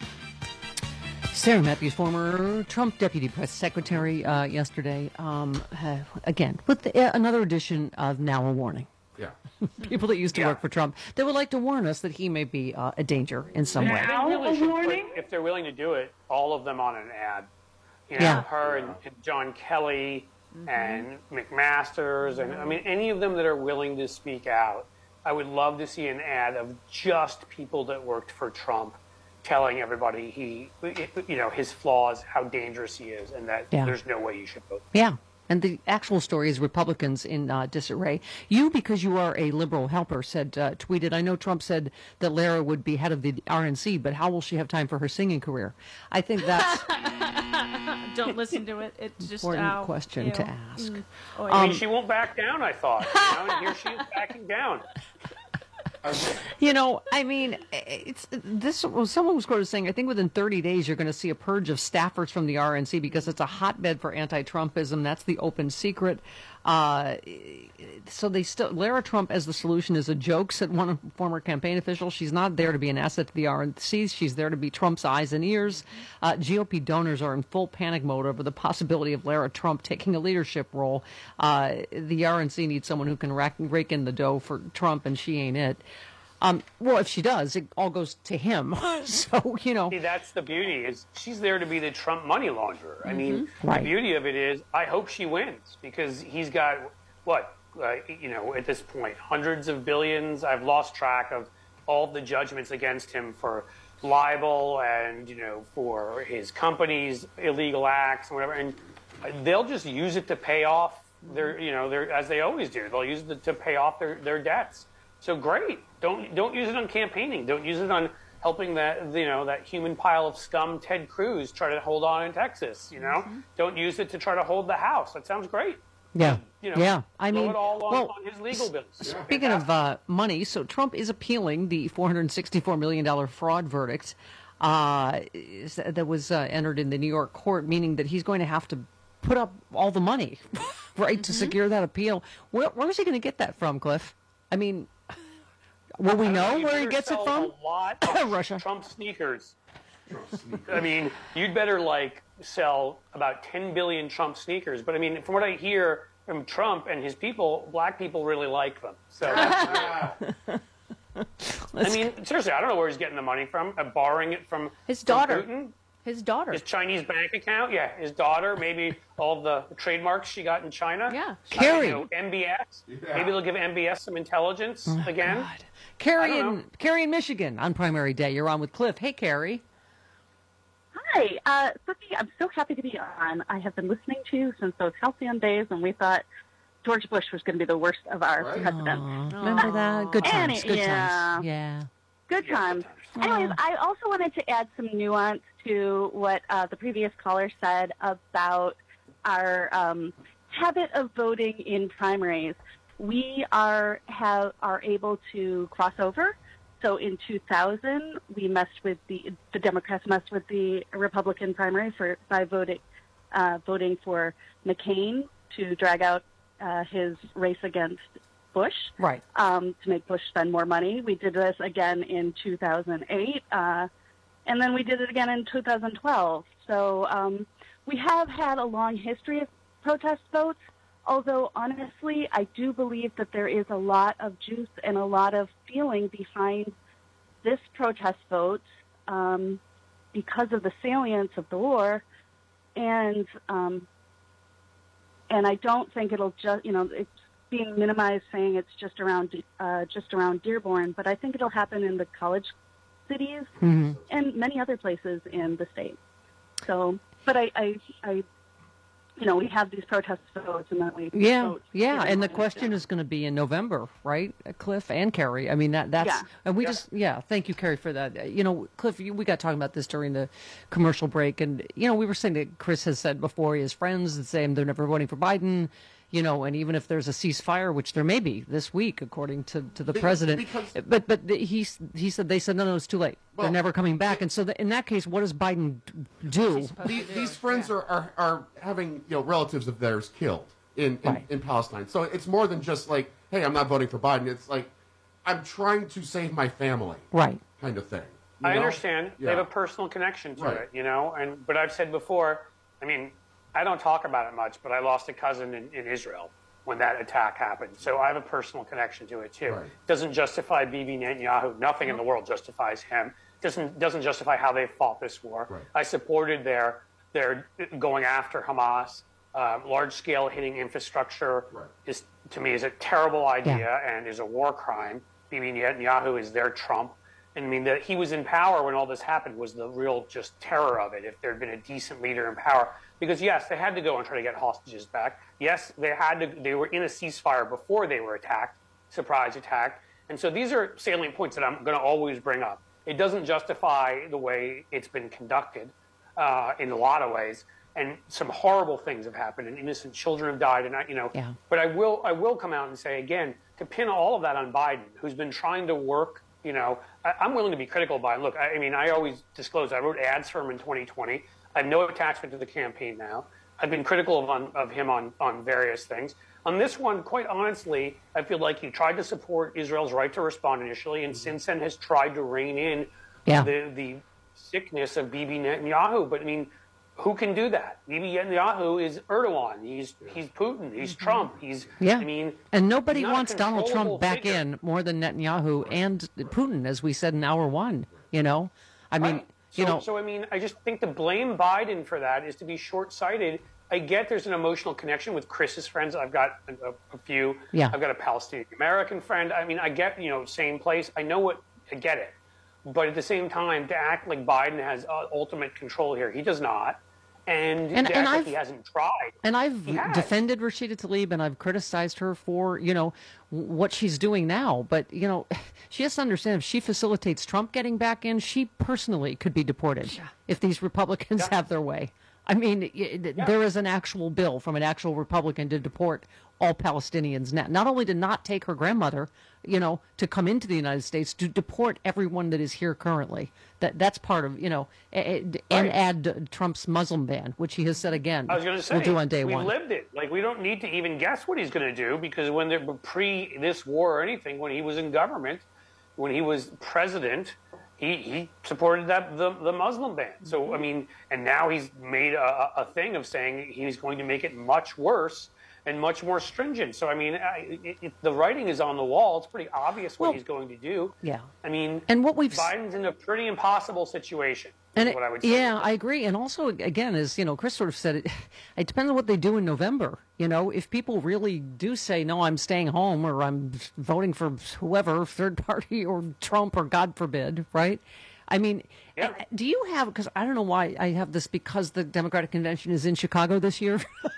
Sarah Matthews, former Trump deputy press secretary, uh, yesterday, um, uh, again, with the, uh, another edition of Now a Warning. Yeah. People that used to Yeah. work for Trump, they would like to warn us that he may be uh, a danger in some way. They really should put, if they're willing to do it, all of them on an ad. You know, Yeah. her and, and John Kelly and McMaster's, and I mean, any of them that are willing to speak out. I would love to see an ad of just people that worked for Trump telling everybody he, you know, his flaws, how dangerous he is, and that Yeah. there's no way you should vote. Yeah. And the actual story is Republicans in uh, disarray. You, because you are a liberal helper, said, uh, tweeted, I know Trump said that Lara would be head of the R N C, but how will she have time for her singing career? I think that's Don't listen to it. It's just important ow, question ew. to ask. Mm. Oh, I mean, Um, she won't back down, I thought. You know, and here she is backing down. You know, I mean, it's this. Well, someone was quoted saying, "I think within thirty days you're going to see a purge of staffers from the R N C because it's a hotbed for anti-Trumpism. That's the open secret." Uh, so they still Lara Trump as the solution is a joke, said one former campaign official. She's not there to be an asset to the R N C. She's there to be Trump's eyes and ears. Uh, G O P donors are in full panic mode over the possibility of Lara Trump taking a leadership role. Uh, the R N C needs someone who can rack, rake in the dough for Trump, and she ain't it. Um, well, if she does, it all goes to him. So, you know. See, that's the beauty, is she's there to be the Trump money launderer. I mean, Right. the beauty of it is I hope she wins, because he's got, what, uh, you know, at this point, hundreds of billions. I've lost track of all the judgments against him for libel and, you know, for his company's illegal acts and whatever. And they'll just use it to pay off their, you know, their, as they always do. They'll use it to pay off their, their debts. So great. Don't don't use it on campaigning. Don't use it on helping that, you know, that human pile of scum Ted Cruz try to hold on in Texas. You know, Mm-hmm. don't use it to try to hold the House. That sounds great. Yeah. You know, yeah. I blow mean, it all on, well, on his legal bills. Speaking of uh, money, so Trump is appealing the four hundred sixty-four million dollars fraud verdict uh, is- that was uh, entered in the New York court, meaning that he's going to have to put up all the money, right, to secure that appeal. Where, where is he going to get that from, Cliff? I mean, will we I don't know you where he better gets it sell from? A lot of Russia. Trump sneakers. I mean, you'd better like sell about ten billion Trump sneakers. But I mean, from what I hear from Trump and his people, black people really like them. So, I mean, seriously, I don't know where he's getting the money from. Uh, borrowing it from His from daughter. Putin? His daughter. His Chinese bank account, yeah. His daughter, maybe all the trademarks she got in China. Yeah. Carrie. You know, M B S. Maybe they'll give M B S some intelligence Oh, again. God. Carrie I don't in, know. Carrie in Michigan on primary day. You're on with Cliff. Hey, Carrie. Hi, uh, Sophie, I'm so happy to be on. I have been listening to you since those halcyon days when we thought George Bush was going to be the worst of our presidents. Remember that? Good times. Any- Good yeah. times. Yeah. Good times. Anyways, I also wanted to add some nuance to what uh, the previous caller said about our um, habit of voting in primaries. We are have are able to cross over. So in two thousand, we messed with the the Democrats messed with the Republican primary for by voting uh, voting for McCain to drag out uh, his race against Bush, right? Um, to make Bush spend more money. We did this again in two thousand eight, uh, and then we did it again in two thousand twelve. So um, we have had a long history of protest votes. Although, honestly, I do believe that there is a lot of juice and a lot of feeling behind this protest vote um, because of the salience of the war. And um, and I don't think it'll just, you know, it's being minimized saying it's just around uh, just around Dearborn, but I think it'll happen in the college cities Mm-hmm. and many other places in the state. So, but I, I, I you know, we have these protest votes, and then we Yeah, vote. yeah, and the question is going to be in November, right, Cliff and Carrie? I mean, that that's Yeah. and we Yeah. just yeah, thank you, Carrie, for that. Uh, You know, Cliff, you, we got talking about this during the commercial break, and you know, we were saying that Chris has said before he has friends that say they're never voting for Biden. You know, and even if there's a ceasefire, which there may be this week, according to, to the Be- president, because- but but the, he he said they said no, no, it's too late. Well, They're never coming back. And so the, in that case, what does Biden do? These, these friends are, are, are having you know relatives of theirs killed in, in, Right. in Palestine. So it's more than just like, hey, I'm not voting for Biden. It's like, I'm trying to save my family. Right. Kind of thing. You I know? understand. Yeah. They have a personal connection to Right. it, you know. And but I've said before, I mean, I don't talk about it much, but I lost a cousin in, in Israel when that attack happened. So I have a personal connection to it too. Right. Doesn't justify Bibi Netanyahu. Nothing in the world justifies him. Doesn't doesn't justify how they fought this war. Right. I supported their their going after Hamas. Uh, large scale hitting infrastructure Right. is to me is a terrible idea Yeah. and is a war crime. Bibi Netanyahu is their Trump. And I mean, that he was in power when all this happened was the real just terror of it. If there had been a decent leader in power, because yes, they had to go and try to get hostages back. Yes, they had to. They were in a ceasefire before they were attacked, surprise attack. And so these are salient points that I'm going to always bring up. It doesn't justify the way it's been conducted uh, in a lot of ways, and some horrible things have happened, and innocent children have died. And I, you know, Yeah. but I will, I will come out and say again to pin all of that on Biden, who's been trying to work. You know, I, I'm willing to be critical of Biden. Look, I, I mean, I always disclose. I wrote ads for him in twenty twenty. I have no attachment to the campaign now. I've been critical of, on, of him on, on various things. On this one, quite honestly, I feel like he tried to support Israel's right to respond initially, and since then has tried to rein in Yeah. the, the sickness of Bibi Netanyahu. But I mean, who can do that? Bibi Netanyahu is Erdogan. He's he's Putin. He's Trump. He's Yeah. I mean, And nobody he's not a wants Donald controllable Trump back figure. in more than Netanyahu and Putin, as we said in hour one. You know, I mean, Right. you so, know, so I mean, I just think to blame Biden for that is to be short-sighted. I get there's an emotional connection with Chris's friends. I've got a, a few. Yeah. I've got a Palestinian American friend. I mean, I get, you know, same place. I know what, I get it. But at the same time, to act like Biden has uh, ultimate control here, he does not. And, And- to and act like I've- he hasn't tried. and I've He has. defended Rashida Tlaib and I've criticized her for, you know, w- what she's doing now. But, you know, she has to understand if she facilitates Trump getting back in, she personally could be deported if these Republicans have their way. I mean, y- th- there is an actual bill from an actual Republican to deport all Palestinians now. Not only to not take her grandmother, you know, to come into the United States, to deport everyone that is here currently. That that's part of, you know, a- a- and Right. add uh, Trump's Muslim ban, which he has said again. I was going to say, we'll do on day we've one. lived it. Like, we don't need to even guess what he's going to do because when they're pre this war or anything, when he was in government, when he was president, he, he supported that the, the Muslim ban. So, I mean, and now he's made a, a thing of saying he's going to make it much worse and much more stringent. So, I mean, I, it, it, the writing is on the wall. It's pretty obvious what Well, he's going to do. Yeah. I mean, And what we've s- Biden's in a pretty impossible situation. And is it- what I would say. yeah, I agree. And also, again, as you know, Chris sort of said, it, it depends on what they do in November. You know, if people really do say, no, I'm staying home or I'm voting for whoever, third party or Trump or God forbid, right? I mean, Yeah. do you have, because I don't know why I have this, because the Democratic Convention is in Chicago this year.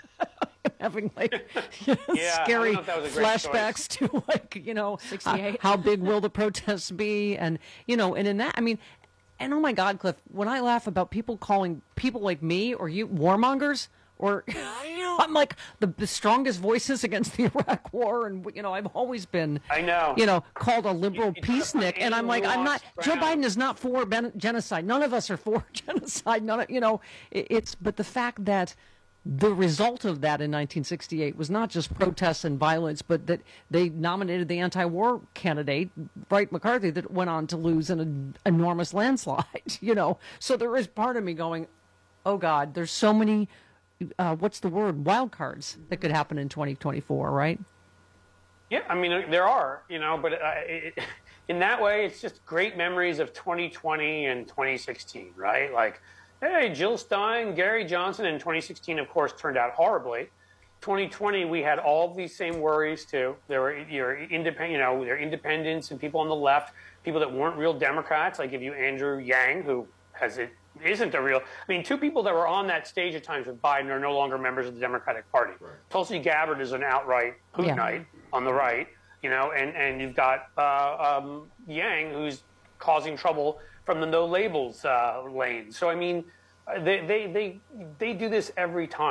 I'm having like Yeah, I don't scary know if that was a great flashbacks choice. to like, you know, sixty-eight. how, how big will the protests be? And, you know, and in that, I mean, and oh my God, Cliff, when I laugh about people calling people like me or you warmongers, or you know, I'm like the, the strongest voices against the Iraq War, and you know, I've always been, I know. you know, called a liberal peacenik, and I'm like, I'm not. nuanced Joe ground. Biden is not for ben- genocide. None of us are for genocide. None, of, you know, it, it's but the fact that the result of that in nineteen sixty-eight was not just protests and violence, but that they nominated the anti-war candidate, Wright McCarthy, that went on to lose in an enormous landslide. You know, so there is part of me going, "Oh God, there's so many. Uh, what's the word? Wild cards that could happen in twenty twenty-four, right?" Yeah, I mean, there are, you know, but uh, it, in that way, it's just great memories of twenty twenty and twenty sixteen, right? Like, hey, Jill Stein, Gary Johnson in twenty sixteen, of course, turned out horribly. twenty twenty, we had all of these same worries, too. There were your independent, you know, there were independents and people on the left, people that weren't real Democrats. I give you Andrew Yang, who has it. Isn't a real. I mean, two people that were on that stage at times with Biden are no longer members of the Democratic Party. Right. Tulsi Gabbard is an outright Putinite on the right, you know, and, and you've got uh, um, Yang, who's causing trouble from the no labels uh, lane. So I mean, they they they they do this every time.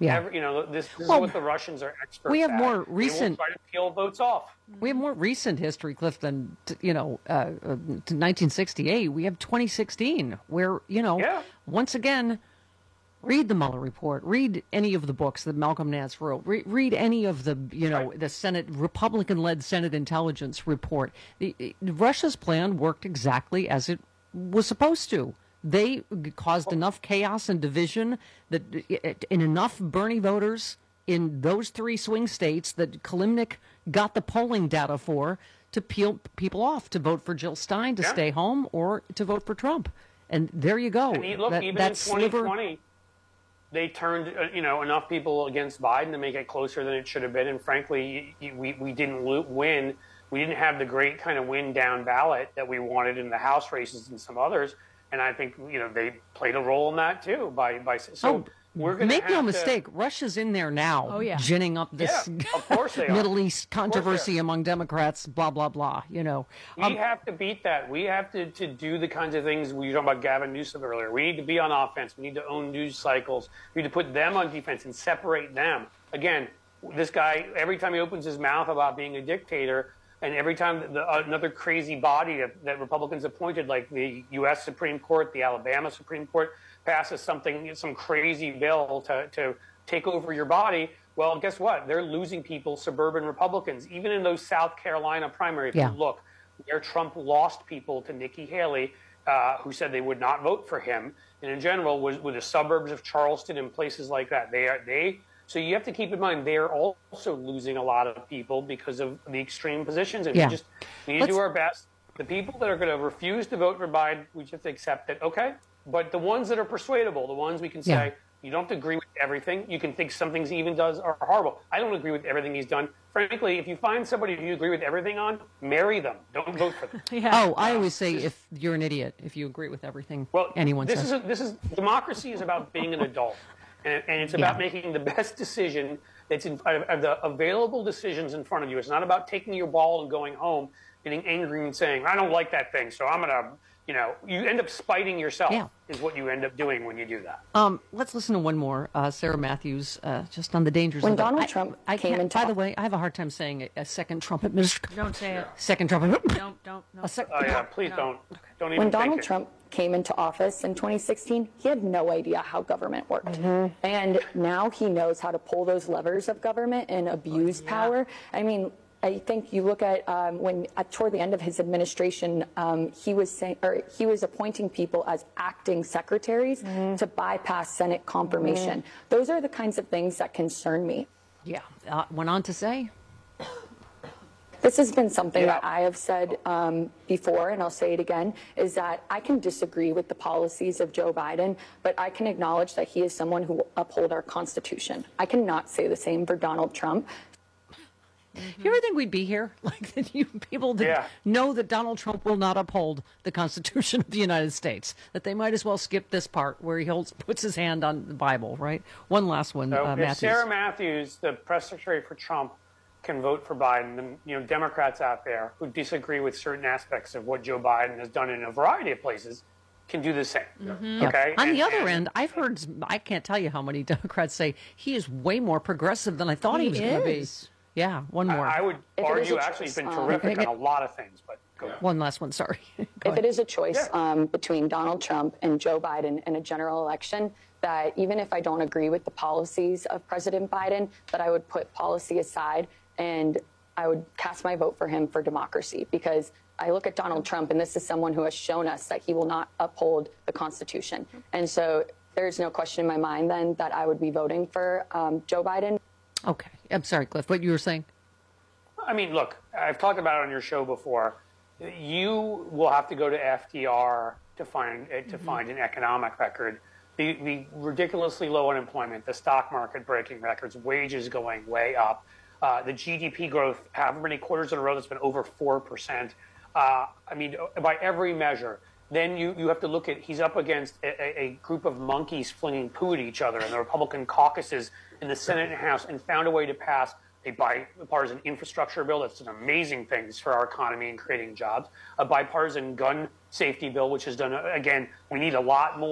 Yeah. Every, you know, this, this Well, is what the Russians are experts we have at. more They recent- will try to peel votes off. We have more recent history, Cliff, than, t- you know, uh, uh, to nineteen sixty-eight. We have twenty sixteen, where, you know, Yeah. once again, read the Mueller report, read any of the books that Malcolm Nance wrote, re- read any of the, you know, the Senate, Republican-led Senate intelligence report. The, the- Russia's plan worked exactly as it was supposed to. They caused enough chaos and division that in enough Bernie voters in those three swing states that Kalimnik got the polling data for to peel people off to vote for Jill Stein to Yeah. stay home or to vote for Trump. And there you go. And you- look, that, even that in twenty sliver- twenty, they turned uh, you know enough people against Biden to make it closer than it should have been. And frankly, y- y- we we didn't lo- win. We didn't have the great kind of win down ballot that we wanted in the House races and some others. And I think you know they played a role in that too. By by so Oh, we're going make have no to, mistake, Russia's in there now, Oh, yeah. ginning up this Yeah, of course they are. Middle East Of course controversy among Democrats, blah, blah, blah, you know. We Um, have to beat that. We have to, to do the kinds of things we were talking about Gavin Newsom earlier. We need to be on offense. We need to own news cycles. We need to put them on defense and separate them. Again, this guy, every time he opens his mouth about being a dictator, and every time the, another crazy body that, that Republicans appointed, like the U S Supreme Court, the Alabama Supreme Court, passes something, some crazy bill to, to take over your body, well, guess what? They're losing people, suburban Republicans, even in those South Carolina primaries. Yeah. Look, where Trump lost people to Nikki Haley, uh, who said they would not vote for him, and in general was with the suburbs of Charleston and places like that. They are they. So you have to keep in mind they are also losing a lot of people because of the extreme positions, and Yeah. we just we need Let's- to do our best. The people that are going to refuse to vote for Biden, we just have to accept it. Okay, but the ones that are persuadable, the ones we can say. Yeah. You don't have to agree with everything. You can think some things he even does are horrible. I don't agree with everything he's done. Frankly, if you find somebody who you agree with everything on, marry them. Don't vote for them. Oh, I always say if you're an idiot, if you agree with everything anyone this says. is a, this is democracy is about being an adult, and, and it's about Yeah. making the best decision that's in of, of the available decisions in front of you. It's not about taking your ball and going home, getting angry and saying, "I don't like that thing, so I'm gonna." You know, you end up spiting yourself. Yeah. Is what you end up doing when you do that. Um, let's listen to one more. Uh, Sarah Matthews, uh, just on the dangers When of the- Donald I- Trump I came can't- into By the way, I have a hard time saying a, a second Trump administration. Don't say it. Second Trump. Don't, don't, no. A sec- Oh yeah, please don't. Don't even When Donald think it. Trump came into office in twenty sixteen, he had no idea how government worked. And now he knows how to pull those levers of government and abuse power. I mean, I think you look at um, when at, toward the end of his administration, um, he was saying, or he was appointing people as acting secretaries to bypass Senate confirmation. Those are the kinds of things that concern me. Yeah, uh, went on to say. This has been something that I have said um, before, and I'll say it again, is that I can disagree with the policies of Joe Biden, but I can acknowledge that he is someone who will uphold our Constitution. I cannot say the same for Donald Trump. You ever think we'd be here? Like that you people that Yeah. know that Donald Trump will not uphold the Constitution of the United States, that they might as well skip this part where he holds puts his hand on the Bible, right? One last one, So uh, if Matthews. Sarah Matthews, the press secretary for Trump, can vote for Biden, then you know Democrats out there who disagree with certain aspects of what Joe Biden has done in a variety of places can do the same. Yeah. Okay. On And- the other and- end, I've heard I can't tell you how many Democrats say he is way more progressive than I thought he, He was going to be. is. Yeah, one more. I, I would If it is argue a actually he's choice, been um, terrific okay. on a lot of things, but go ahead. One last one. Sorry. If it is a choice um, between Donald Trump and Joe Biden in a general election, that even if I don't agree with the policies of President Biden, that I would put policy aside and I would cast my vote for him for democracy, because I look at Donald Trump and this is someone who has shown us that he will not uphold the Constitution. And so there's no question in my mind then that I would be voting for um, Joe Biden. Okay. I'm sorry, Cliff. What you were saying? I mean, look, I've talked about it on your show before. You will have to go to F D R to find uh, to find an economic record. The, the ridiculously low unemployment, the stock market breaking records, wages going way up, uh, the G D P growth, however many quarters in a row that's been over four percent. Uh, I mean, by every measure. Then you, you have to look at, he's up against a, a group of monkeys flinging poo at each other in the Republican caucuses in the Senate and House, and found a way to pass a bipartisan infrastructure bill that's done amazing things for our economy and creating jobs, a bipartisan gun safety bill, which has done, again, we need a lot more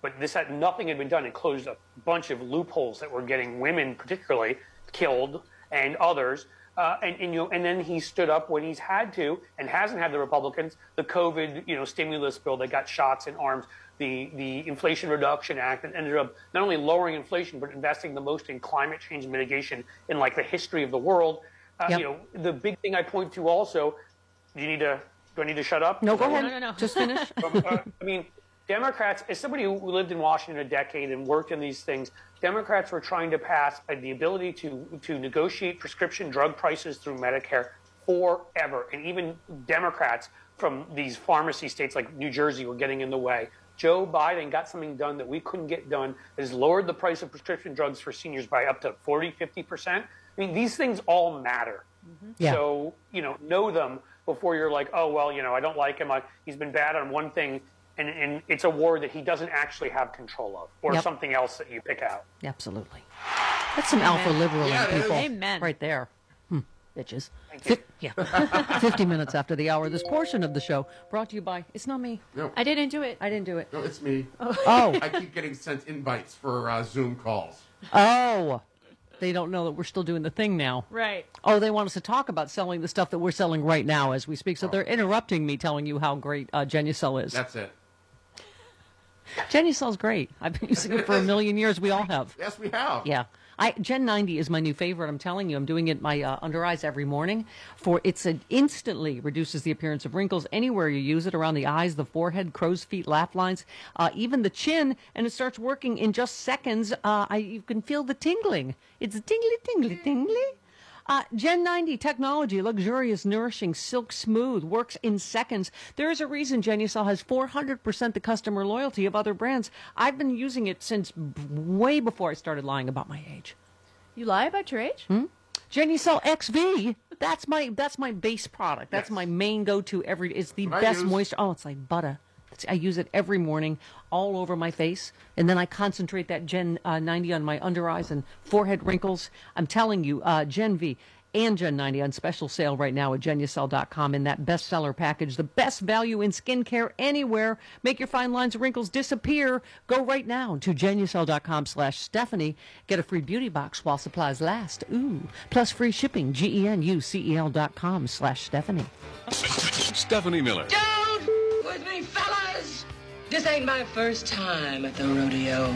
but this had nothing had been done. It closed a bunch of loopholes that were getting women particularly killed and others. Uh, and, and, you know, and then he stood up when he's had to and hasn't had the Republicans, the COVID, you know, stimulus bill that got shots in arms, the, the Inflation Reduction Act that ended up not only lowering inflation, but investing the most in climate change mitigation in like the history of the world. Uh, Yep. You know, the big thing I point to also, do you need to, do I need to shut up? No, go ahead. No, no, no. Just finish. Um, uh, I mean, Democrats, as somebody who lived in Washington a decade and worked in these things, Democrats were trying to pass uh, the ability to to negotiate prescription drug prices through Medicare forever. And even Democrats from these pharmacy states like New Jersey were getting in the way. Joe Biden got something done that we couldn't get done, has lowered the price of prescription drugs for seniors by up to forty, fifty percent. I mean, these things all matter. Yeah. So, you know, know them before you're like, oh, well, you know, I don't like him. I, he's been bad on one thing. And, and it's a war that he doesn't actually have control of, or Yep. something else that you pick out. Absolutely. That's some alpha liberal Yeah, it is. people Amen. right there. Hmm, bitches. Fif- yeah. fifty minutes after the hour. This portion of the show brought to you by, it's not me. No. I didn't do it. I didn't do it. No, it's me. Oh. I keep getting sent invites for uh, Zoom calls. Oh. They don't know that we're still doing the thing now. Right. Oh, they want us to talk about selling the stuff that we're selling right now as we speak. So they're interrupting me telling you how great uh, Genucel is. That's it. Genucel's great. I've been using it for a million years. We all have. Yes, we have. Yeah. I, Gen ninety is my new favorite. I'm telling you, I'm doing it my uh, under eyes every morning. For it's a, instantly reduces the appearance of wrinkles anywhere you use it, around the eyes, the forehead, crow's feet, laugh lines, uh, even the chin, and it starts working in just seconds. Uh, I, you can feel the tingling. It's tingly, tingly, tingly. Uh, Gen ninety technology, luxurious, nourishing, silk smooth, works in seconds. There is a reason Genucel has four hundred percent the customer loyalty of other brands. I've been using it since b- way before I started lying about my age. You lie about your age? Hmm? Genucel X V. That's my that's my base product. That's my main go-to every. It's the What I best use- moisture. Oh, it's like butter. It's, I use it every morning, all over my face, and then I concentrate that Gen uh, ninety on my under eyes and forehead wrinkles. I'm telling you, uh, Gen V and Gen ninety on special sale right now at Genucel dot com in that bestseller package. The best value in skincare anywhere. Make your fine lines and wrinkles disappear. Go right now to Genucel dot com slash Stephanie. Get a free beauty box while supplies last. Ooh. Plus free shipping. G E N U C E L dot com slash Stephanie. Stephanie Miller. Don't with me, fellas. This ain't my first time at the rodeo.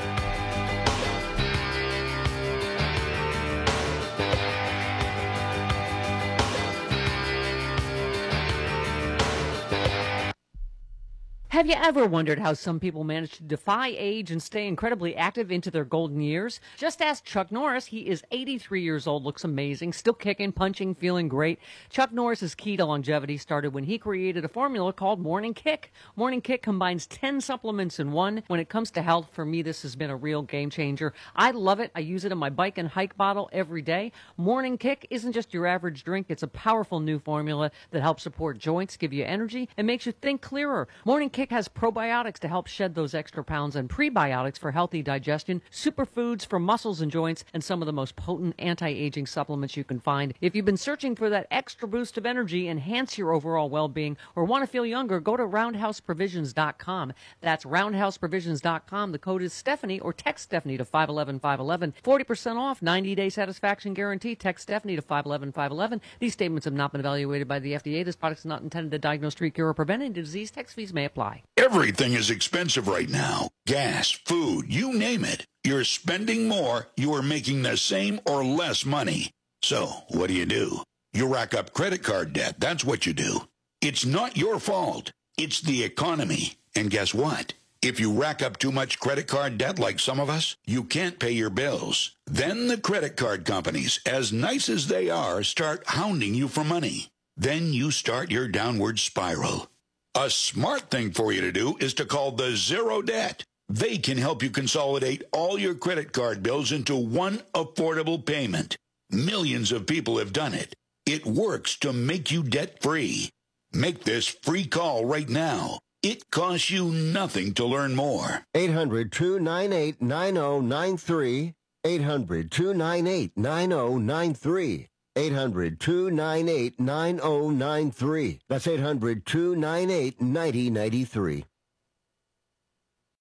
Have you ever wondered how some people manage to defy age and stay incredibly active into their golden years? Just ask Chuck Norris. He is eighty-three years old, looks amazing, still kicking, punching, feeling great. Chuck Norris's key to longevity started when he created a formula called Morning Kick. Morning Kick combines ten supplements in one. When it comes to health, for me, this has been a real game changer. I love it. I use it in my bike and hike bottle every day. Morning Kick isn't just your average drink. It's a powerful new formula that helps support joints, give you energy, and makes you think clearer. Morning Kick has probiotics to help shed those extra pounds and prebiotics for healthy digestion, superfoods for muscles and joints, and some of the most potent anti-aging supplements you can find. If you've been searching for that extra boost of energy, enhance your overall well-being, or want to feel younger, go to roundhouse provisions dot com. That's roundhouse provisions dot com. The code is Stephanie, or text Stephanie to five one one five one one. forty percent off, ninety-day satisfaction guarantee. Text Stephanie to five one one five one one. These statements have not been evaluated by the F D A. This product is not intended to diagnose, treat, cure, or prevent any disease. Text fees may apply. Everything is expensive right now. Gas, food, you name it. You're spending more, you are making the same or less money. So, what do you do? You rack up credit card debt. That's what you do. It's not your fault. It's the economy. And guess what? If you rack up too much credit card debt like some of us, you can't pay your bills. Then the credit card companies, as nice as they are, start hounding you for money. Then you start your downward spiral. A smart thing for you to do is to call the Zero Debt. They can help you consolidate all your credit card bills into one affordable payment. Millions of people have done it. It works to make you debt-free. Make this free call right now. It costs you nothing to learn more. eight hundred, two nine eight, nine oh nine three. eight hundred, two nine eight, nine oh nine three. eight hundred, two nine eight, nine oh nine three. That's eight hundred, two nine eight, nine oh nine three.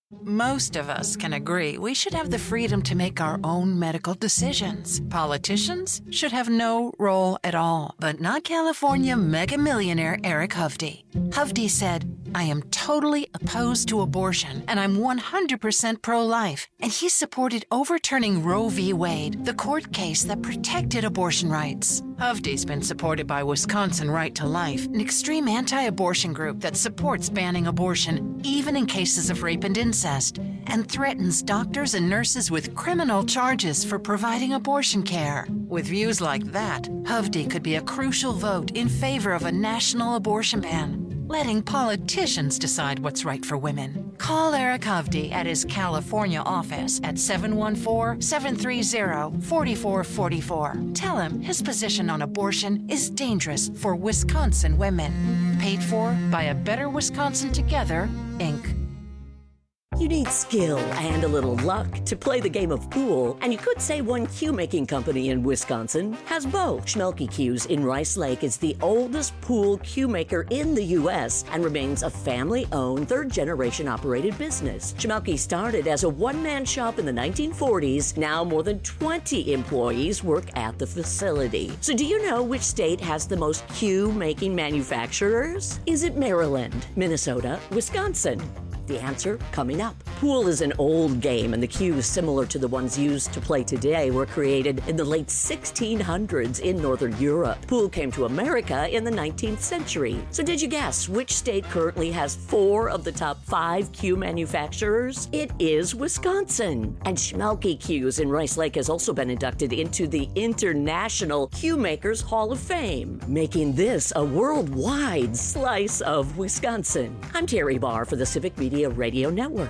Most of us can agree we should have the freedom to make our own medical decisions. Politicians should have no role at all, but not California mega millionaire Eric Hovde. Hovde said, I am totally opposed to abortion, and I'm one hundred percent pro-life. And he supported overturning Roe v. Wade, the court case that protected abortion rights. Hovde's been supported by Wisconsin Right to Life, an extreme anti-abortion group that supports banning abortion, even in cases of rape and incest, and threatens doctors and nurses with criminal charges for providing abortion care. With views like that, Hovde could be a crucial vote in favor of a national abortion ban, letting politicians decide what's right for women. Call Eric Hovde at his California office at seven one four, seven three zero, four four four four. Tell him his position on abortion is dangerous for Wisconsin women. Paid for by A Better Wisconsin Together, Incorporated. You need skill and a little luck to play the game of pool, and you could say one cue-making company in Wisconsin has both. Schmelke Cues in Rice Lake is the oldest pool cue maker in the U S and remains a family-owned, third-generation operated business. Schmelke started as a one-man shop in the nineteen forties. Now more than twenty employees work at the facility. So do you know which state has the most cue-making manufacturers? Is it Maryland, Minnesota, Wisconsin? The answer coming up. Pool is an old game, and the cues similar to the ones used to play today were created in the late sixteen hundreds in Northern Europe. Pool came to America in the nineteenth century. So did you guess which state currently has four of the top five cue manufacturers? It is Wisconsin. And Schmelke Cues in Rice Lake has also been inducted into the International Cue Makers Hall of Fame, making this a worldwide slice of Wisconsin. I'm Terry Barr for the Civic Media Radio Network.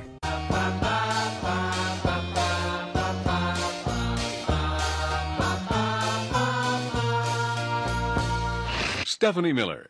Stephanie Miller.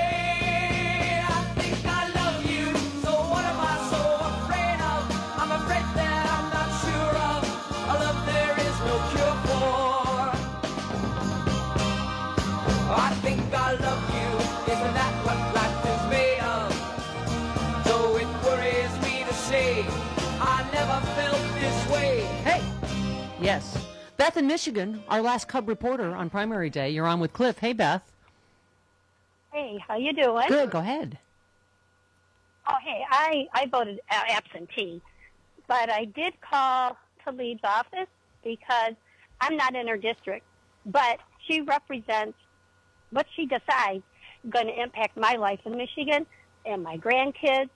Yes. Beth in Michigan, our last Cub reporter on primary day. You're on with Cliff. Hey, Beth. Hey, how you doing? Good. Go ahead. Oh, hey, I, I voted absentee, but I did call Tlaib's office because I'm not in her district, but she represents what she decides going to impact my life in Michigan and my grandkids.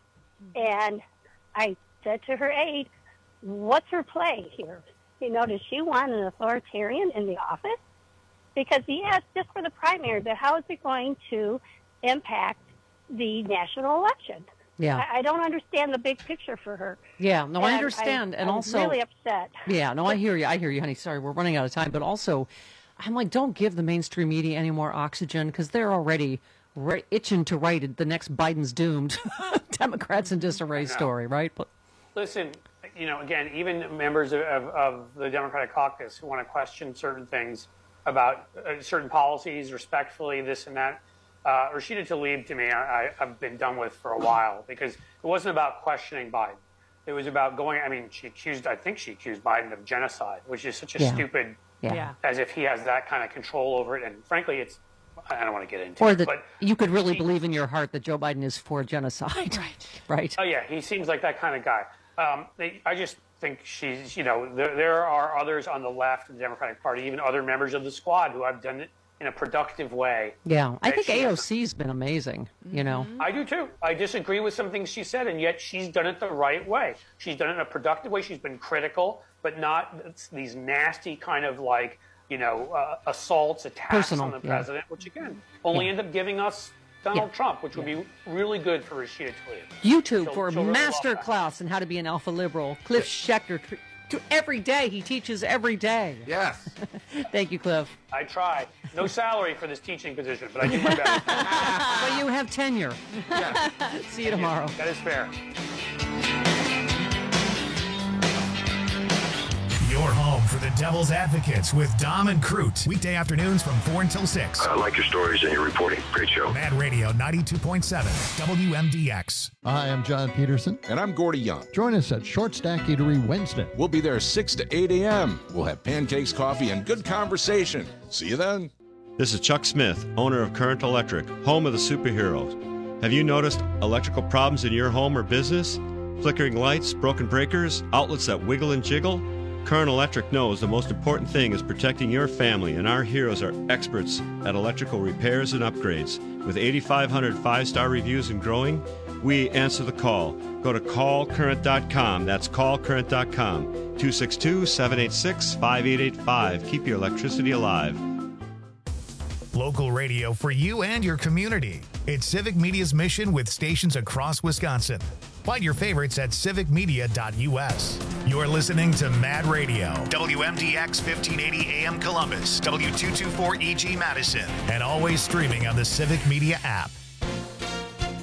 And I said to her aide, what's her play here? You know, does she want an authoritarian in the office? Because, yes, just for the primary, but how is it going to impact the national election? Yeah. I, I don't understand the big picture for her. Yeah, no, and I understand. I'm, and I'm also, really upset. Yeah, no, I hear you. I hear you, honey. Sorry, we're running out of time. But also, I'm like, don't give the mainstream media any more oxygen because they're already re- itching to write the next Biden's doomed Democrats in disarray story, right? But listen, you know, again, even members of, of, of the Democratic caucus who want to question certain things about uh, certain policies respectfully, this and that, uh, Rashida Tlaib, to me, I, I, I've been done with for a while because it wasn't about questioning Biden. It was about going, I mean, she accused, I think she accused Biden of genocide, which is such a Yeah. stupid, Yeah. as if he has that kind of control over it. And frankly, it's, I don't want to get into or it, that but you could really she- believe in your heart that Joe Biden is for genocide. Right. Right. Oh, yeah, he seems like that kind of guy. Um, they, I just think she's, you know, there, there are others on the left of the Democratic Party, even other members of the squad who have done it in a productive way. Yeah, I that think she A O has- C's been amazing, you know. I do too. I disagree with some things she said, and yet she's done it the right way. She's done it in a productive way. She's been critical, but not these nasty kind of like, you know, uh, assaults, attacks Personal, on the yeah. president, which again only Yeah. end up giving us Donald Yeah. Trump, which would be really good for Rashida Tlaib. YouTube She'll- for a she'll really master love that. class on how to be an alpha liberal. Cliff Schechter. tr- To every day. He teaches every day. Yes. Thank you, Cliff. I try. No salary for this teaching position, but I do my best. But you have tenure. Yeah. See you tomorrow. That is fair. Your home for the Devil's Advocates with Dom and Crute. Weekday afternoons from four until six. I like your stories and your reporting. Great show. Mad Radio ninety-two point seven W M D X. Hi, I'm John Peterson. And I'm Gordy Young. Join us at Short Stack Eatery Wednesday. We'll be there six to eight a.m. We'll have pancakes, coffee, and good conversation. See you then. This is Chuck Smith, owner of Current Electric, home of the superheroes. Have you noticed electrical problems in your home or business? Flickering lights, broken breakers, outlets that wiggle and jiggle? Current Electric knows the most important thing is protecting your family, and our heroes are experts at electrical repairs and upgrades. With eighty-five hundred five-star reviews and growing, we answer the call. Go to call current dot com. That's call current dot com. two six two, seven eight six, five eight eight five. Keep your electricity alive. Local radio for you and your community. It's Civic Media's mission with stations across Wisconsin. Find your favorites at civic media dot U S. You're listening to Mad Radio, W M D X fifteen eighty A M Columbus, W two twenty-four E G Madison, and always streaming on the Civic Media app.